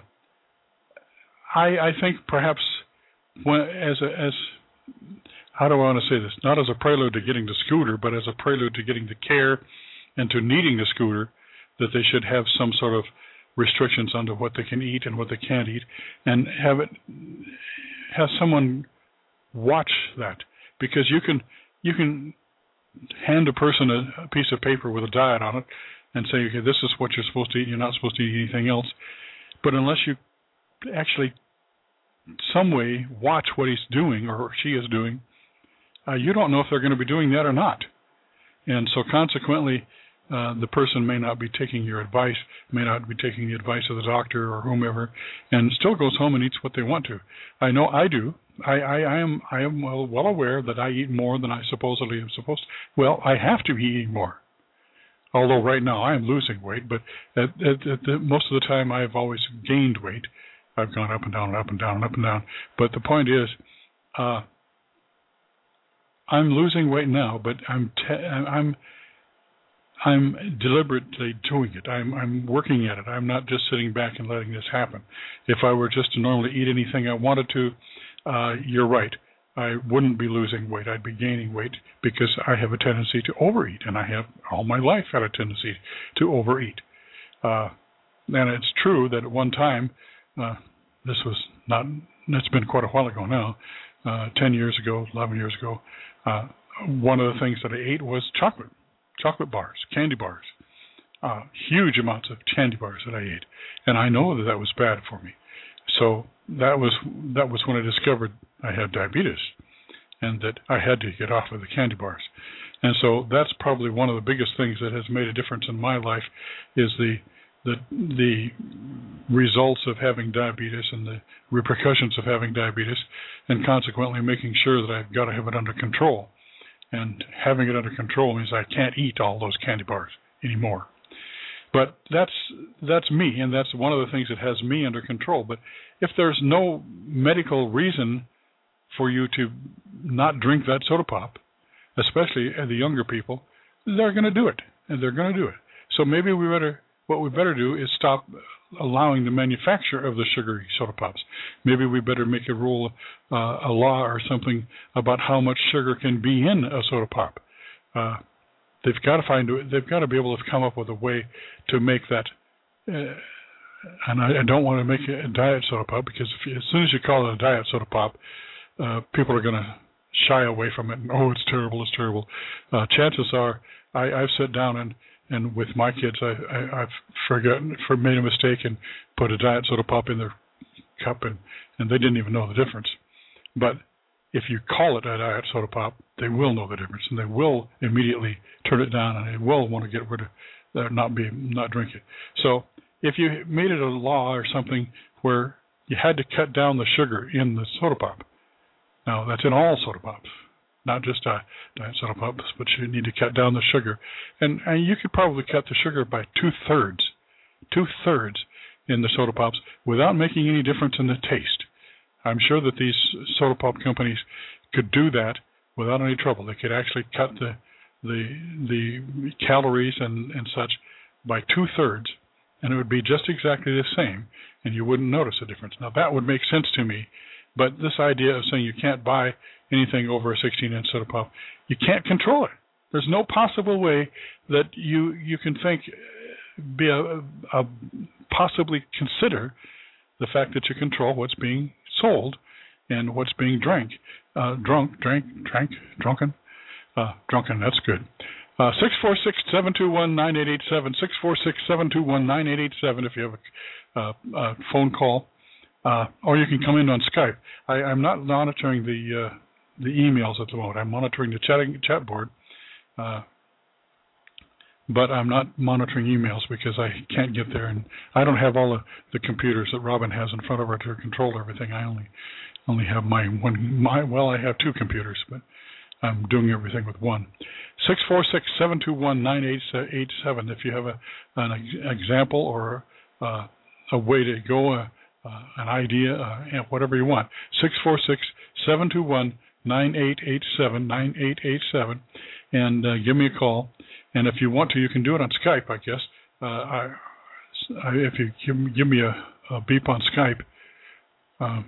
I, I think perhaps when, as a, as how do I want to say this? Not as a prelude to getting the scooter, but as a prelude to getting the care and to needing the scooter, that they should have some sort of restrictions on what they can eat and what they can't eat, and have it have someone watch that, because you can you can hand a person a, a piece of paper with a diet on it and say, okay, this is what you're supposed to eat. You're not supposed to eat anything else. But unless you actually some way watch what he's doing or she is doing, uh, you don't know if they're going to be doing that or not. And so consequently, uh, the person may not be taking your advice, may not be taking the advice of the doctor or whomever, and still goes home and eats what they want to. I know I do. I, I, I am I am well, well aware that I eat more than I supposedly am supposed to. Well, I have to be eating more. Although right now I am losing weight, but at, at, at the, most of the time I have always gained weight. I've gone up and down and up and down and up and down. But the point is, Uh, I'm losing weight now, but I'm te- I'm I'm deliberately doing it. I'm I'm working at it. I'm not just sitting back and letting this happen. If I were just to normally eat anything I wanted to, uh, you're right. I wouldn't be losing weight. I'd be gaining weight because I have a tendency to overeat, and I have all my life had a tendency to overeat. Uh, and it's true that at one time, uh, this was not. It's been quite a while ago now, uh, ten years ago, eleven years ago. Uh, one of the things that I ate was chocolate, chocolate bars, candy bars, uh, huge amounts of candy bars that I ate, and I know that that was bad for me. So that was that was when I discovered I had diabetes, and that I had to get off of the candy bars. And so that's probably one of the biggest things that has made a difference in my life, is the the the results of having diabetes and the repercussions of having diabetes, and consequently making sure that I've got to have it under control. And having it under control means I can't eat all those candy bars anymore. But that's that's me, and that's one of the things that has me under control. But if there's no medical reason for you to not drink that soda pop, especially the younger people, they're going to do it, and they're going to do it. So maybe we better, what we better do is stop allowing the manufacture of the sugary soda pops. Maybe we better make a rule, uh, a law or something about how much sugar can be in a soda pop. Uh, they've got to find, they've got to be able to come up with a way to make that. Uh, and I, I don't want to make it a diet soda pop, because if you, as soon as you call it a diet soda pop, uh, people are going to shy away from it. And, oh, it's terrible, it's terrible. Uh, chances are, I, I've sat down and And with my kids, I, I, I've forgotten, for made a mistake and put a diet soda pop in their cup, and, and they didn't even know the difference. But if you call it a diet soda pop, they will know the difference, and they will immediately turn it down, and they will want to get rid of that, not be, not drink it. So if you made it a law or something where you had to cut down the sugar in the soda pop, now that's in all soda pops, not just uh, diet soda pops, but you need to cut down the sugar. And, and you could probably cut the sugar by two-thirds, two-thirds in the soda pops without making any difference in the taste. I'm sure that these soda pop companies could do that without any trouble. They could actually cut the the, the calories and, and such by two-thirds, and it would be just exactly the same, and you wouldn't notice a difference. Now, that would make sense to me, but this idea of saying you can't buy anything over a sixteen-inch soda pop, you can't control it. There's no possible way that you you can think, be a, a possibly consider the fact that you control what's being sold and what's being drank, uh, drunk, drank, drank, drunken, uh, drunken. That's good. Uh, six four six, seven two one, nine eight eight seven, six four six, seven two one, nine eight eight seven if you have a, uh, a phone call, uh, or you can come in on Skype. I, I'm not monitoring the uh, the emails at the moment. I'm monitoring the chatting chat board, uh, but I'm not monitoring emails because I can't get there, and I don't have all the, the computers that Robin has in front of her to control everything. I only only have my one. My well, I have two computers, but I'm doing everything with one. six four six, seven two one, nine eight eight seven if you have a, an ex- example or uh, a way to go, uh, uh, an idea, uh, whatever you want. six four six, seven two one, nine eight eight seven, nine eight eight seven, and uh, give me a call. And if you want to, you can do it on Skype, I guess. Uh, I, I, if you give, give me a, a beep on Skype, um,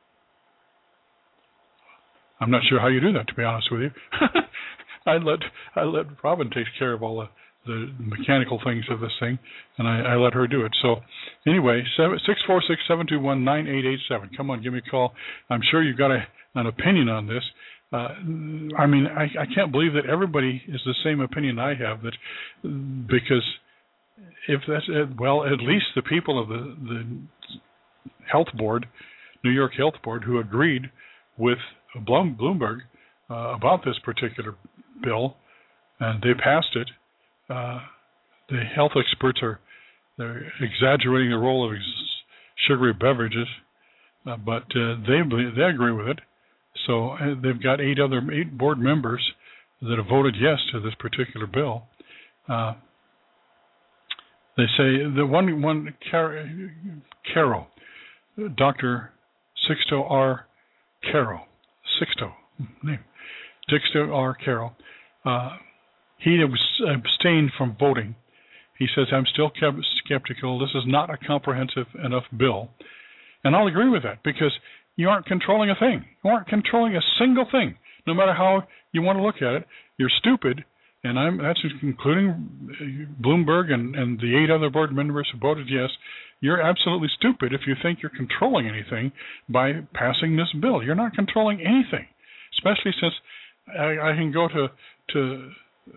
I'm not sure how you do that, to be honest with you. I let I let Robin take care of all the, the mechanical things of this thing, and I, I let her do it. So anyway, six four six, seven two one, nine eight eight seven. Come on, give me a call. I'm sure you've got a, an opinion on this. Uh, I mean, I, I can't believe that everybody is the same opinion I have, that because if that's, well, at least the people of the, the health board, New York Health Board, who agreed with Bloomberg uh, about this particular bill, and they passed it. Uh, the health experts are they're exaggerating the role of ex- sugary beverages, uh, but uh, they they agree with it. So uh, they've got eight other eight board members that have voted yes to this particular bill. Uh, they say the one one Caro, Doctor Sixto R. Caro Sixto name, Sixto R. Carroll. Uh, he abstained from voting. He says, I'm still skeptical. This is not a comprehensive enough bill. And I'll agree with that because you aren't controlling a thing. You aren't controlling a single thing. No matter how you want to look at it, you're stupid. And I'm that's including Bloomberg and, and the eight other board members who voted yes. You're absolutely stupid if you think you're controlling anything by passing this bill. You're not controlling anything, especially since I, I can go to to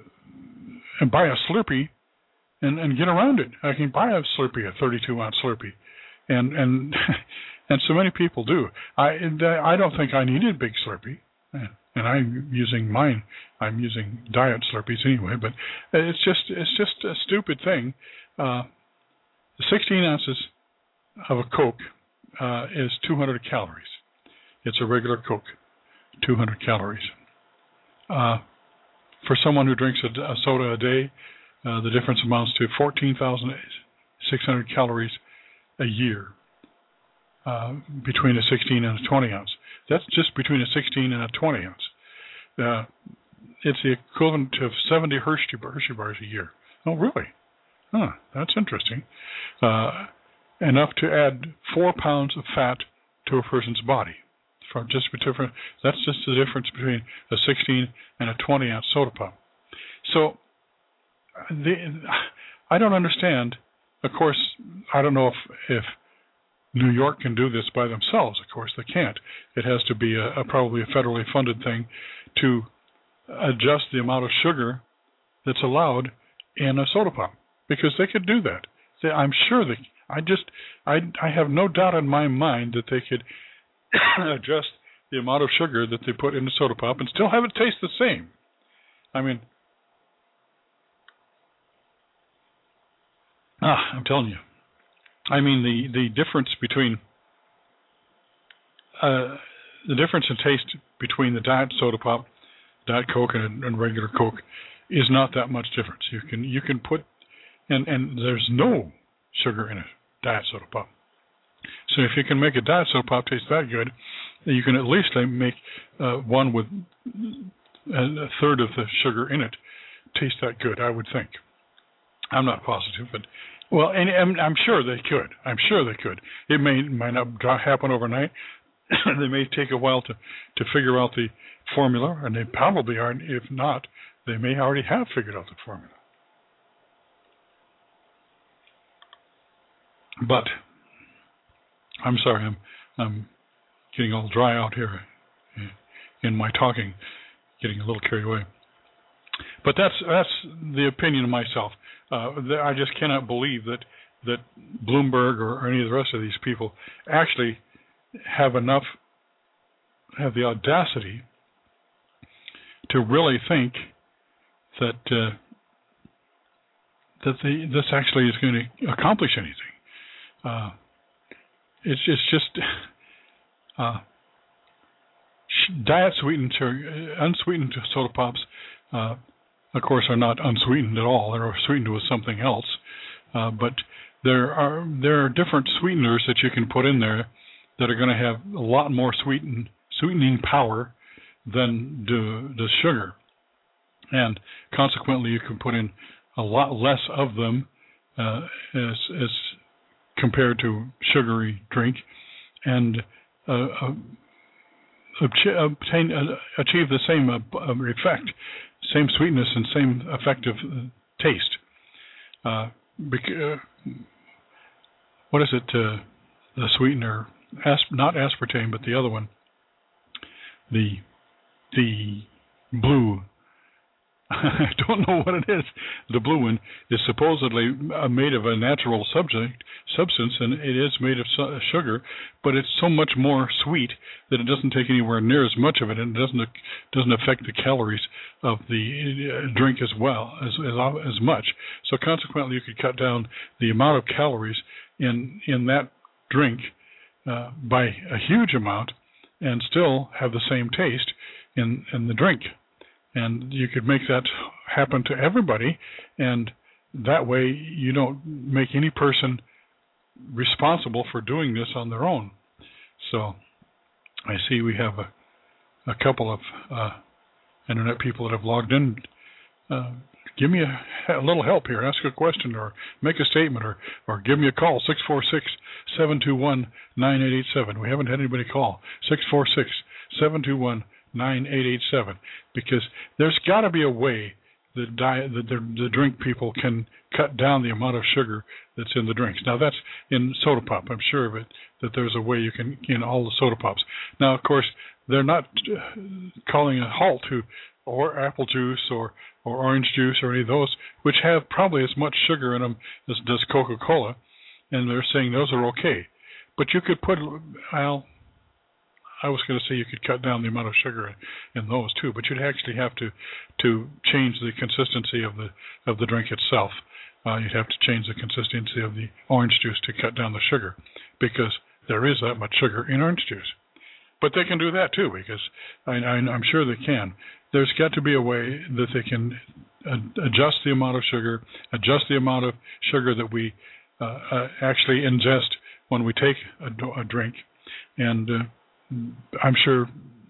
and buy a Slurpee and, and get around it. I can buy a Slurpee, a thirty-two ounce Slurpee, and and and so many people do. I I don't think I needed a big Slurpee, and I'm using mine. I'm using diet Slurpees anyway. But it's just it's just a stupid thing. Uh, sixteen ounces of a Coke uh, is two hundred calories. It's a regular Coke, two hundred calories. Uh, for someone who drinks a, a soda a day, uh, the difference amounts to fourteen thousand six hundred calories a year uh, between a sixteen and a twenty ounce. That's just between a sixteen and a twenty ounce. Uh, it's the equivalent of seventy Hershey, Hershey bars a year. Oh, really? Huh, that's interesting. Uh, enough to add four pounds of fat to a person's body. From just different. That's just the difference between a sixteen and a twenty ounce soda pop. So, the, I don't understand. Of course, I don't know if if New York can do this by themselves. Of course, they can't. It has to be a, a probably a federally funded thing to adjust the amount of sugar that's allowed in a soda pop, because they could do that. They, I'm sure they. I just. I. I have no doubt in my mind that they could adjust the amount of sugar that they put in the soda pop and still have it taste the same. I mean, ah, I'm telling you. I mean, the, the difference between uh, the difference in taste between the diet soda pop, diet Coke, and, and regular Coke is not that much difference. You can you can put and and there's no sugar in it, diet soda pop. So if you can make a diet soda pop taste that good, you can at least make uh, one with a third of the sugar in it taste that good, I would think. I'm not positive, but well, and, and I'm sure they could. I'm sure they could. It may might not happen overnight. They may take a while to, to figure out the formula, and they probably aren't. If not, they may already have figured out the formula. But I'm sorry, I'm I'm getting all dry out here in my talking, getting a little carried away. But that's that's the opinion of myself. Uh, I just cannot believe that that Bloomberg or, or any of the rest of these people actually have enough, have the audacity to really think that uh, that the, this actually is going to accomplish anything. Uh, it's, it's just uh, diet sweetened or unsweetened soda pops. Uh, Of course, are not unsweetened at all. They're sweetened with something else. Uh, but there are there are different sweeteners that you can put in there that are going to have a lot more sweeten, sweetening power than the, the sugar. And consequently, you can put in a lot less of them uh, as, as compared to sugary drink, and uh, uh, obtain, uh, achieve the same uh, effect. Same sweetness and same effective uh, taste. Uh, bec- uh, what is it? Uh, the sweetener, asp- not aspartame, but the other one. The the blue. I don't know what it is. The blue one is supposedly made of a natural subject substance, and it is made of su- sugar, but it's so much more sweet that it doesn't take anywhere near as much of it, and it doesn't doesn't affect the calories of the drink as well as as, as much. So consequently, you could cut down the amount of calories in in that drink uh, by a huge amount, and still have the same taste in in the drink. And you could make that happen to everybody, and that way you don't make any person responsible for doing this on their own. So I see we have a a couple of uh, internet people that have logged in. Uh, give me a, a little help here. Ask a question or make a statement or, or give me a call, six four six, seven two one, nine eight eight seven. We haven't had anybody call, six four six, seven two one, nine eight eight seven, because there's got to be a way that diet, the, the, the drink people can cut down the amount of sugar that's in the drinks. Now, that's in soda pop. I'm sure of it, that there's a way you can, in all the soda pops. Now, of course, they're not uh, calling a halt to or apple juice or, or orange juice or any of those, which have probably as much sugar in them as does Coca-Cola, and they're saying those are okay. But you could put, well, I was going to say you could cut down the amount of sugar in those too, but you'd actually have to to change the consistency of the of the drink itself. Uh, you'd have to change the consistency of the orange juice to cut down the sugar, because there is that much sugar in orange juice. But they can do that too, because I, I, I'm sure they can. There's got to be a way that they can adjust the amount of sugar, adjust the amount of sugar that we uh, uh, actually ingest when we take a, a drink, and uh, I'm sure,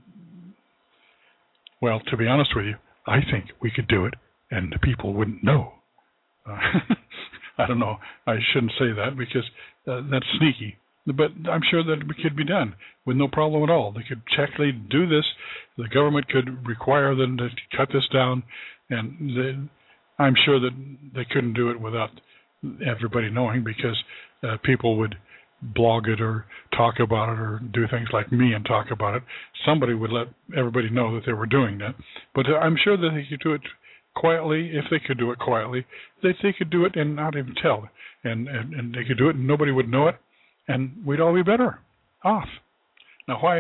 well, to be honest with you, I think we could do it and the people wouldn't know. Uh, I don't know. I shouldn't say that because uh, that's sneaky. But I'm sure that it could be done with no problem at all. They could checkly do this. The government could require them to cut this down. And they, I'm sure that they couldn't do it without everybody knowing, because uh, people would blog it or talk about it or do things like me and talk about it. Somebody would let everybody know that they were doing that. But I'm sure that they could do it quietly. If they could do it quietly, they, they could do it and not even tell. And, and, and they could do it and nobody would know it, and we'd all be better off. Now, why?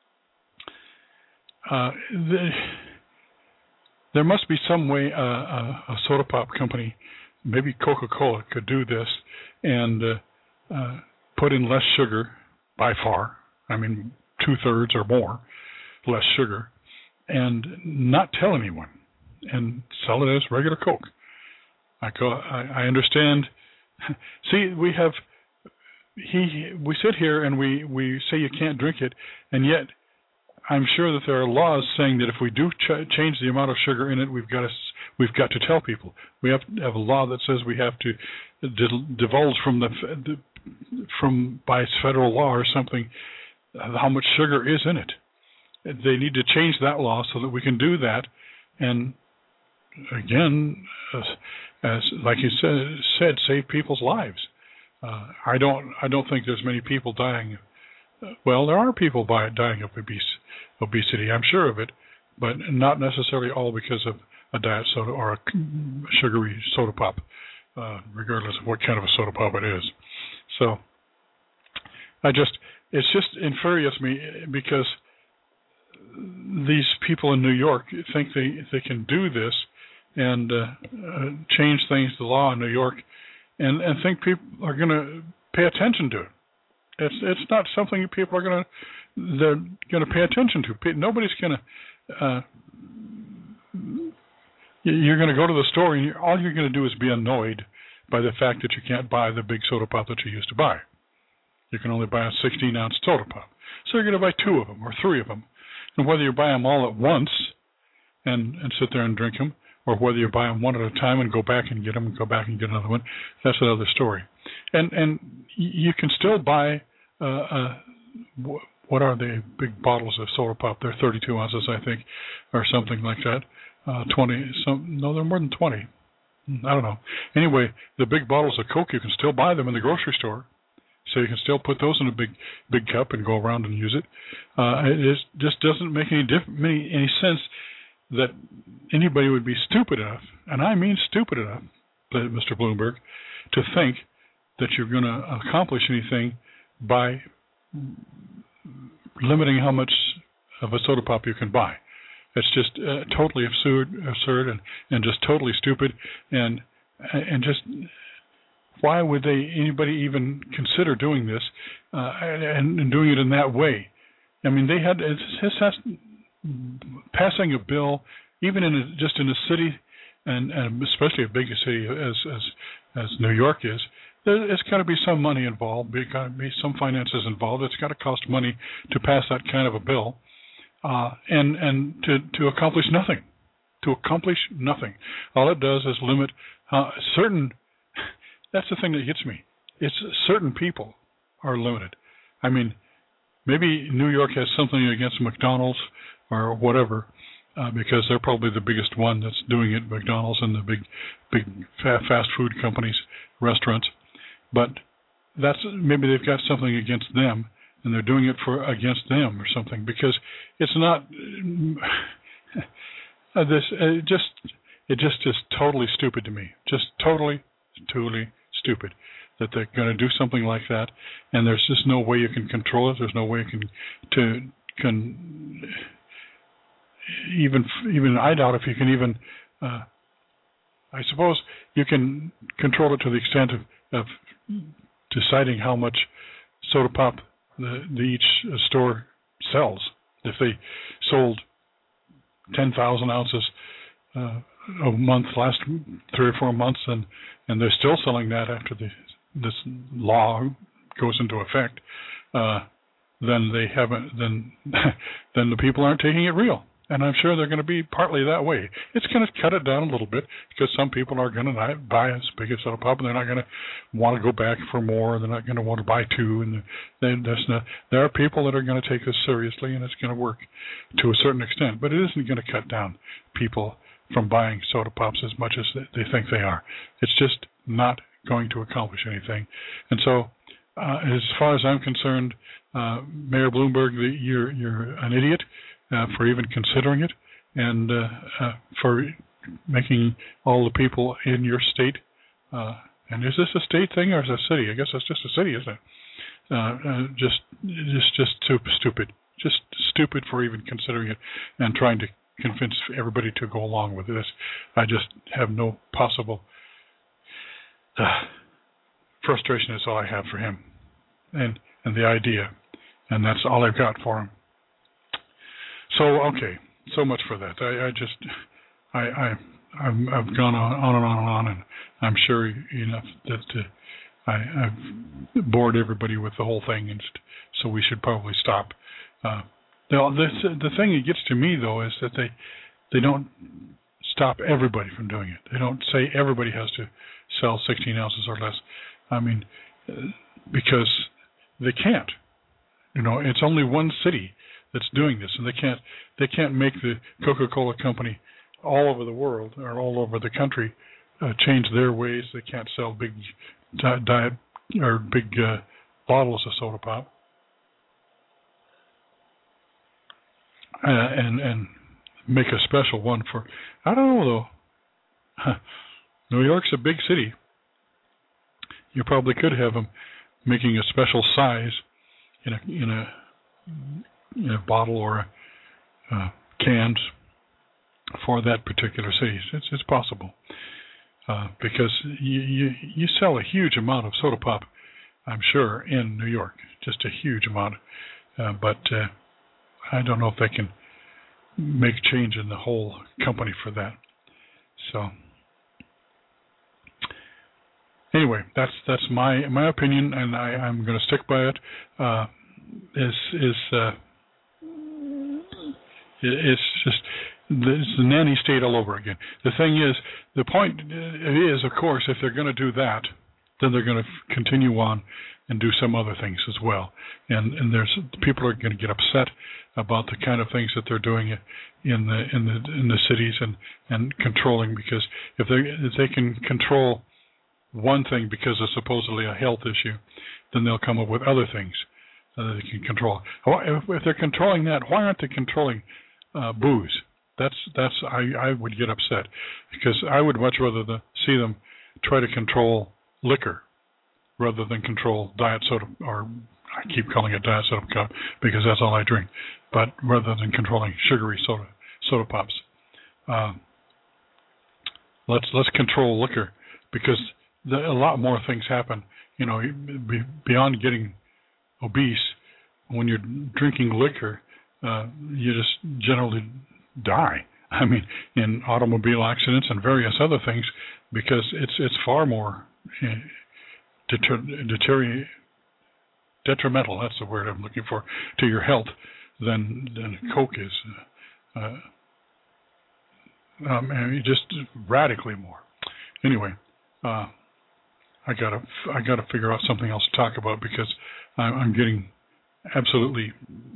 Uh, the, there must be some way uh, a, a soda pop company, maybe Coca-Cola, could do this and uh, uh, put in less sugar by far. I mean, two-thirds or more less sugar, and not tell anyone, and sell it as regular Coke. I, go, I, I understand. See, we have he. We sit here and we, we say you can't drink it, and yet I'm sure that there are laws saying that if we do ch- change the amount of sugar in it, we've got to we've got to tell people. We have to have a law that says we have to divulge from the, the from by federal law or something how much sugar is in it. They need to change that law so that we can do that. And again, as, as like you said, said, save people's lives. Uh, I don't I don't think there's many people dying. Well, there are people by, dying of obese, obesity. I'm sure of it, but not necessarily all because of a diet soda or a sugary soda pop, uh, regardless of what kind of a soda pop it is. So I just, it's just infuriates me because these people in New York think they, they can do this and uh, uh, change things, the law in New York, and, and think people are going to pay attention to it. It's it's not something people are going to they're going to pay attention to. Nobody's going to. Uh, you're going to go to the store and you're, all you're going to do is be annoyed by the fact that you can't buy the big soda pop that you used to buy. You can only buy a sixteen ounce soda pop, so you're going to buy two of them or three of them, and whether you buy them all at once and and sit there and drink them, or whether you buy them one at a time and go back and get them and go back and get another one, that's another story. And and you can still buy, uh, uh, what are they, big bottles of soda pop? They're thirty-two ounces, I think, or something like that. Uh, twenty, some, no, they're more than twenty. I don't know. Anyway, the big bottles of Coke, you can still buy them in the grocery store. So you can still put those in a big big cup and go around and use it. Uh, it is, just doesn't make any, diff- any, any sense that anybody would be stupid enough, and I mean stupid enough, Mister Bloomberg, to think that you're going to accomplish anything by limiting how much of a soda pop you can buy. It's just uh, totally absurd, absurd, and, and just totally stupid, and and just why would they anybody even consider doing this uh, and, and doing it in that way? I mean, they had it's, it's, it's passing a bill, even in a, just in a city, and, and especially a big city as as as New York is. There's got to be some money involved. There's got to be some finances involved. It's got to cost money to pass that kind of a bill. uh, and and to to accomplish nothing, to accomplish nothing. All it does is limit uh, certain. That's the thing that gets me. It's certain people are limited. I mean, maybe New York has something against McDonald's or whatever, uh, because they're probably the biggest one that's doing it, McDonald's and the big, big fast food companies, restaurants. But that's maybe they've got something against them, and they're doing it for against them or something, because it's not uh, this. It just it just is totally stupid to me. Just totally, totally stupid that they're going to do something like that, and there's just no way you can control it. There's no way you can to can even even I doubt if you can even. Uh, I suppose you can control it to the extent of, of deciding how much soda pop the, the each store sells. If they sold ten thousand ounces uh, a month, last three or four months, and and they're still selling that after the this law goes into effect, uh, then they haven't. Then then the people aren't taking it real. And I'm sure they're going to be partly that way. It's going to cut it down a little bit because some people are going to buy as big a soda pop, and they're not going to want to go back for more. They're not going to want to buy two. And they, that's not, there are people that are going to take this seriously, and it's going to work to a certain extent. But it isn't going to cut down people from buying soda pops as much as they think they are. It's just not going to accomplish anything. And so, uh, as far as I'm concerned, uh, Mayor Bloomberg, the, you're you're an idiot. Uh, for even considering it, and uh, uh, for making all the people in your state, uh, and is this a state thing or is it a city? I guess it's just a city, isn't it? Uh, uh, just, just, just too stupid. Just stupid for even considering it and trying to convince everybody to go along with this. I just have no possible uh, frustration. Is all I have for him, and and the idea, and that's all I've got for him. So okay, so much for that. I, I just, I, I, I'm, I've gone on, on and on and on, and I'm sure enough that uh, I, I've bored everybody with the whole thing, and st- so we should probably stop. Uh, the, the the thing that gets to me though is that they, they don't stop everybody from doing it. They don't say everybody has to sell sixteen ounces or less. I mean, uh, because they can't. You know, it's only one city that's doing this, and they can't they can't make the Coca-Cola company all over the world or all over the country uh, change their ways. They can't sell big di- diet or big uh, bottles of soda pop, uh, and and make a special one for. I don't know though. New York's a big city. You probably could have them making a special size in a in a. In a bottle or uh, cans for that particular city. It's, it's possible uh, because you, you you sell a huge amount of soda pop, I'm sure, in New York, just a huge amount. Uh, but uh, I don't know if they can make change in the whole company for that. So anyway, that's that's my my opinion, and I, I'm going to stick by it. Uh, is is uh, It's just it's the nanny state all over again. The thing is, the point is, of course, if they're going to do that, then they're going to continue on and do some other things as well. And and there's people are going to get upset about the kind of things that they're doing in the in the in the cities and, and controlling, because if they if they can control one thing because of supposedly a health issue, then they'll come up with other things that they can control. If they're controlling that, why aren't they controlling Uh, booze? That's that's I, I would get upset, because I would much rather the, see them try to control liquor rather than control diet soda, or I keep calling it diet soda cup because that's all I drink, but rather than controlling sugary soda soda pops. Uh, let's let's control liquor, because the, a lot more things happen. You know, be, beyond getting obese, when you're drinking liquor, Uh, you just generally die. I mean, in automobile accidents and various other things, because it's it's far more uh, deter, deter, detrimental. That's the word I'm looking for, to your health than than Coke is. Uh, um, and just radically more. Anyway, uh, I gotta I gotta figure out something else to talk about because I'm, I'm getting absolutely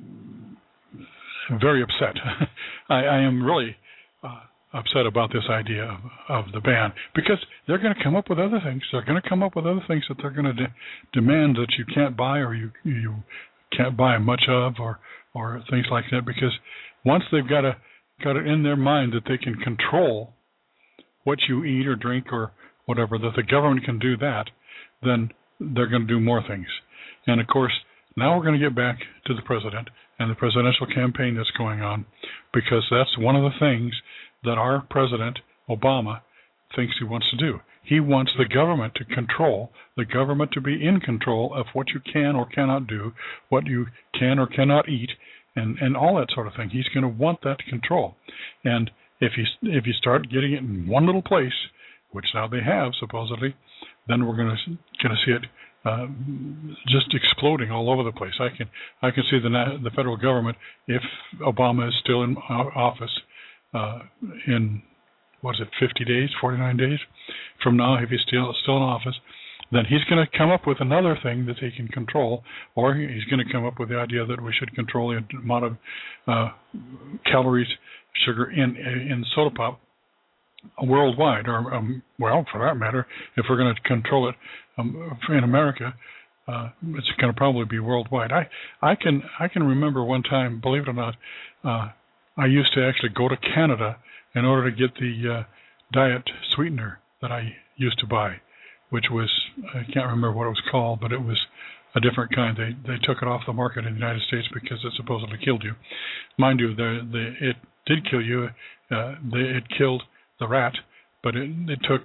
very upset. I, I am really uh, upset about this idea of, of the ban because they're going to come up with other things. They're going to come up with other things that they're going to de- demand that you can't buy or you you can't buy much of or or things like that because once they've got a got it in their mind that they can control what you eat or drink or whatever, that the government can do that, then they're going to do more things. And of course, now we're going to get back to the president and the presidential campaign that's going on because that's one of the things that our president, Obama, thinks he wants to do. He wants the government to control, the government to be in control of what you can or cannot do, what you can or cannot eat, and, and all that sort of thing. He's going to want that control. And if you, if you start getting it in one little place, which now they have supposedly, then we're going to going to see it uh, just exploding all over the place. I can I can see the the federal government, if Obama is still in office uh, in what is it, fifty days, forty-nine days from now, if he's still still in office, then he's going to come up with another thing that they can control, or he's going to come up with the idea that we should control the amount of uh, calories, sugar in in soda pop worldwide, or um, well, for that matter, if we're going to control it um, in America, uh, it's going to probably be worldwide. I I can I can remember one time, believe it or not, uh, I used to actually go to Canada in order to get the uh, diet sweetener that I used to buy, which was, I can't remember what it was called, but it was a different kind. They they took it off the market in the United States because it supposedly killed you. Mind you, the the it did kill you. Uh, the, it killed the rat, but it, it took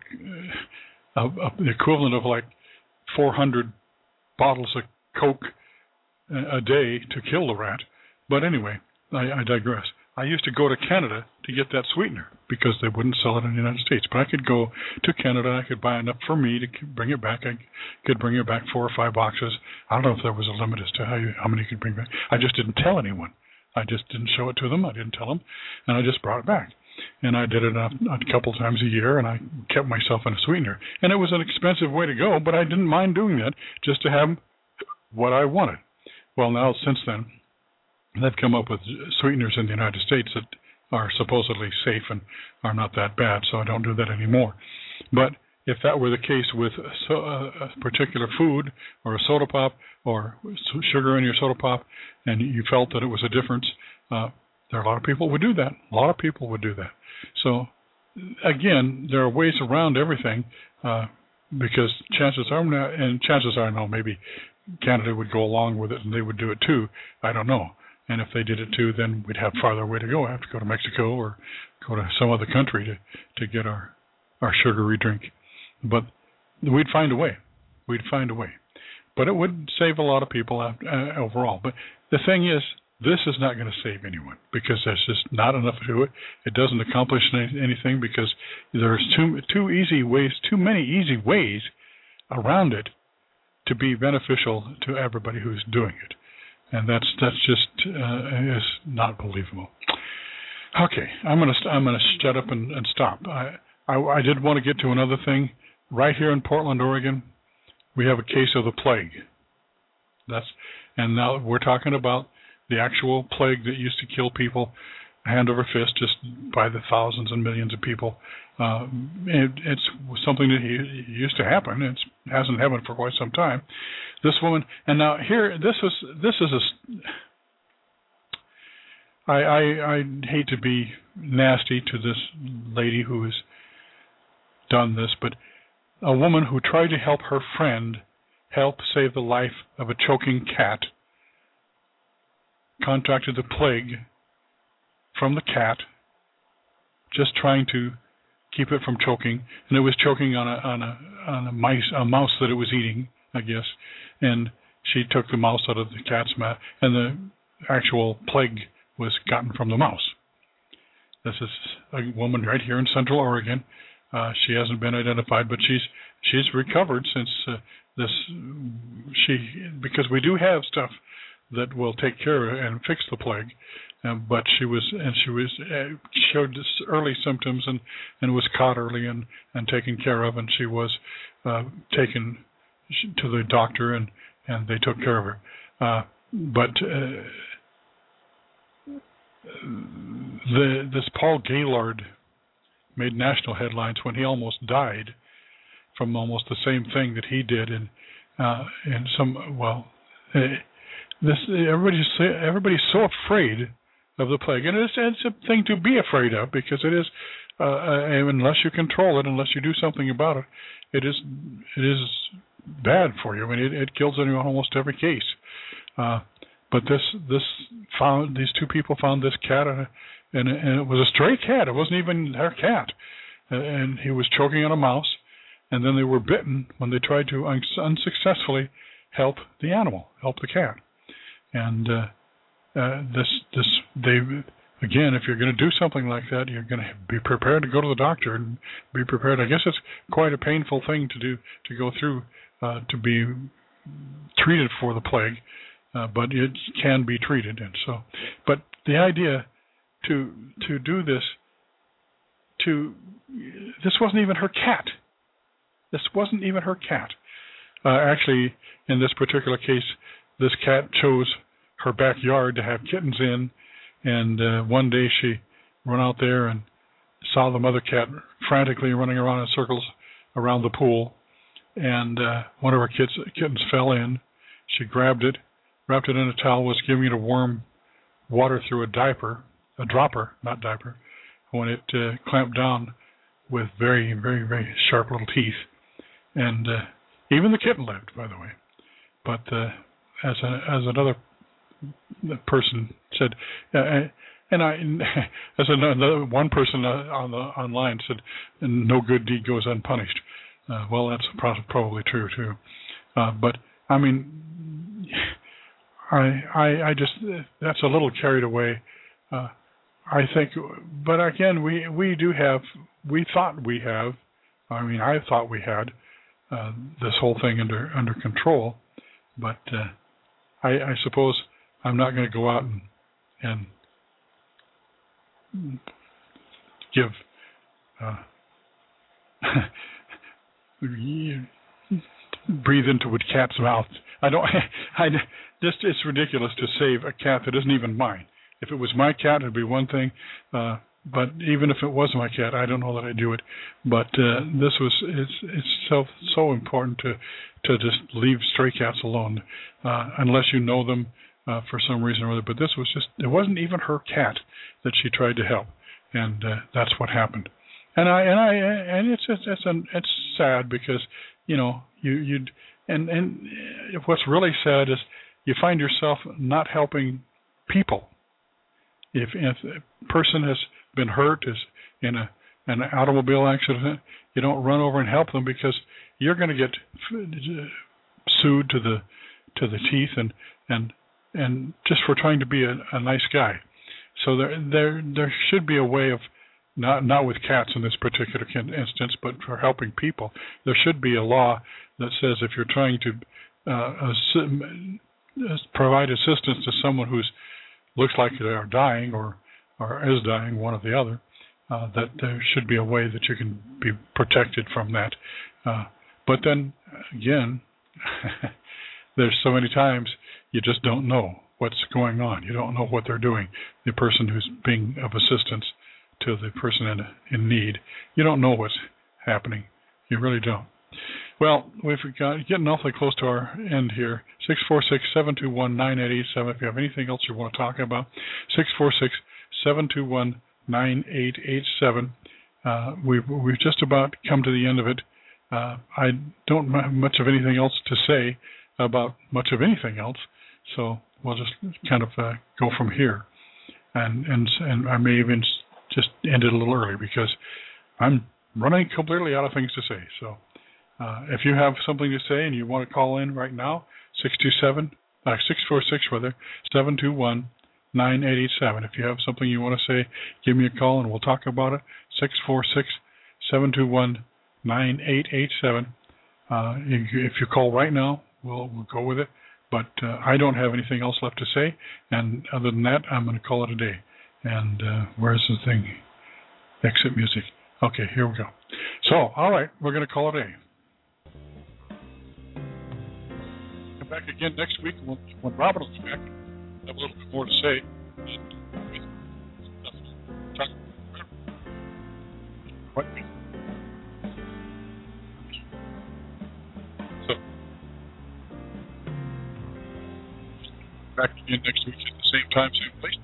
uh, a, a, the equivalent of like four hundred bottles of Coke a, a day to kill the rat. But anyway, I, I digress. I used to go to Canada to get that sweetener because they wouldn't sell it in the United States. But I could go to Canada, I could buy enough for me to bring it back. I could bring it back four or five boxes. I don't know if there was a limit as to how, you, how many you could bring back. I just didn't tell anyone. I just didn't show it to them. I didn't tell them. And I just brought it back. And I did it a, a couple times a year, and I kept myself in a sweetener. And it was an expensive way to go, but I didn't mind doing that just to have what I wanted. Well, now, since then, they've come up with sweeteners in the United States that are supposedly safe and are not that bad, so I don't do that anymore. But if that were the case with a, so, a particular food or a soda pop or sugar in your soda pop, and you felt that it was a difference, uh, there are a lot of people who would do that. A lot of people would do that. So, again, there are ways around everything uh, because chances are, and chances are, no, maybe Canada would go along with it and they would do it too. I don't know. And if they did it too, then we'd have farther way to go. I have to go to Mexico or go to some other country to, to get our, our sugary drink. But we'd find a way. We'd find a way. But it would save a lot of people after, uh, overall. But the thing is, this is not going to save anyone because there's just not enough to it. It doesn't accomplish anything because there's too too easy ways, too many easy ways around it to be beneficial to everybody who's doing it. And that's that's just uh, is not believable. Okay, I'm gonna I'm gonna shut up and, and stop. I, I I did want to get to another thing. Right here in Portland, Oregon, we have a case of the plague. That's and now we're talking about the actual plague that used to kill people hand over fist, just by the thousands and millions of people. Uh, it, it's something that used to happen. It hasn't happened for quite some time. This woman, and now here, this is this is a. I I I hate to be nasty to this lady who has done this, but a woman who tried to help her friend help save the life of a choking cat contracted the plague from the cat, just trying to keep it from choking, and it was choking on a on a on a mice a mouse that it was eating, I guess, and she took the mouse out of the cat's mouth, and the actual plague was gotten from the mouse. This is a woman right here in Central Oregon. Uh, she hasn't been identified, but she's she's recovered since uh, this. She because we do have stuff that will take care of and fix the plague. Um, but she was, and she was uh, showed this early symptoms and, and was caught early and, and taken care of, and she was uh, taken to the doctor and, and they took care of her. Uh, but uh, the this Paul Gaylord made national headlines when he almost died from almost the same thing that he did, and uh, and some well, uh, this everybody's everybody's so afraid of the plague, and it's, it's a thing to be afraid of because it is, uh, uh, unless you control it, unless you do something about it, it is it is bad for you. I mean, it, it kills in almost every case. Uh, but this this found these two people found this cat, and, and, and it was a stray cat. It wasn't even their cat, and he was choking on a mouse, and then they were bitten when they tried to un- unsuccessfully help the animal, help the cat, and. Uh, Uh, this, this, they, again, if you're going to do something like that, you're going to be prepared to go to the doctor and be prepared. I guess it's quite a painful thing to do, to go through, uh, to be treated for the plague, uh, but it can be treated. And so, but the idea to to do this, to this wasn't even her cat. This wasn't even her cat. Uh, actually, in this particular case, this cat chose her backyard to have kittens in, and uh, one day she went out there and saw the mother cat frantically running around in circles around the pool, and uh, one of her kids, kittens fell in. She grabbed it, wrapped it in a towel, was giving it a warm water through a diaper, a dropper, not diaper, when it uh, clamped down with very, very, very sharp little teeth. And uh, even the kitten lived, by the way. But uh, as a, as another the person said, uh, and I, as another one person uh, on the online said, "No good deed goes unpunished." Uh, well, that's probably true too. Uh, but I mean, I, I, I just that's a little carried away. Uh, I think, but again, we we do have, we thought we have. I mean, I thought we had uh, this whole thing under under control, but uh, I, I suppose. I'm not going to go out and, and give uh, breathe into a cat's mouth. I don't. I just it's ridiculous to save a cat that isn't even mine. If it was my cat, it'd be one thing. Uh, but even if it was my cat, I don't know that I'd do it. But uh, this was it's it's so so important to to just leave stray cats alone uh, unless you know them. Uh, for some reason or other, but this was just, it wasn't even her cat that she tried to help, and uh, that's what happened. And I, and I, and it's, it's, it's, an, it's sad because, you know, you, you, and, and what's really sad is you find yourself not helping people. If, if a person has been hurt, is in a, an automobile accident, you don't run over and help them because you're going to get sued to the, to the teeth and, and, and just for trying to be a, a nice guy. So there there there should be a way of, not not with cats in this particular instance, but for helping people, there should be a law that says if you're trying to uh, assi- provide assistance to someone who's looks like they are dying or, or is dying, one or the other, uh, that there should be a way that you can be protected from that. Uh, but then, again, there's so many times you just don't know what's going on. You don't know what they're doing. The person who's being of assistance to the person in, in need, you don't know what's happening. You really don't. Well, we've got getting awfully close to our end here. six four six, seven two one, nine eight eight seven. If you have anything else you want to talk about, six four six, seven two one, nine eight eight seven. Uh, we've, we've just about come to the end of it. Uh, I don't have much of anything else to say about much of anything else, so we'll just kind of uh, go from here. And, and and I may even just end it a little early because I'm running completely out of things to say. So uh, if you have something to say and you want to call in right now, six two seven, uh, six four six rather, seven two one, nine eight eight seven. If you have something you want to say, give me a call and we'll talk about it. six four six, seven two one, nine eight eight seven. Uh, if you call right now, we'll we'll go with it. But uh, I don't have anything else left to say. And other than that, I'm going to call it a day. And uh, where's the thing? Exit music. Okay, here we go. So, all right, we're going to call it a day. Come back again next week when, when Robin will be back. I have a little bit more to say. What? So, back again next week at the same time, same place.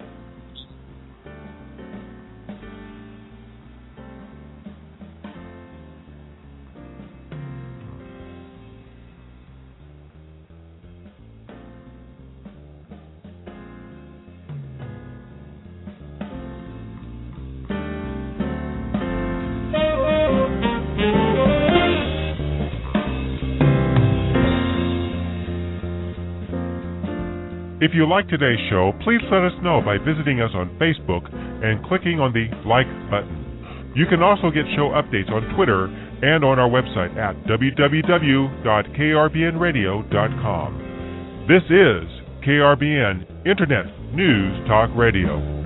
If you like today's show, please let us know by visiting us on Facebook and clicking on the like button. You can also get show updates on Twitter and on our website at w w w dot k r b n radio dot com. This is K R B N Internet News Talk Radio.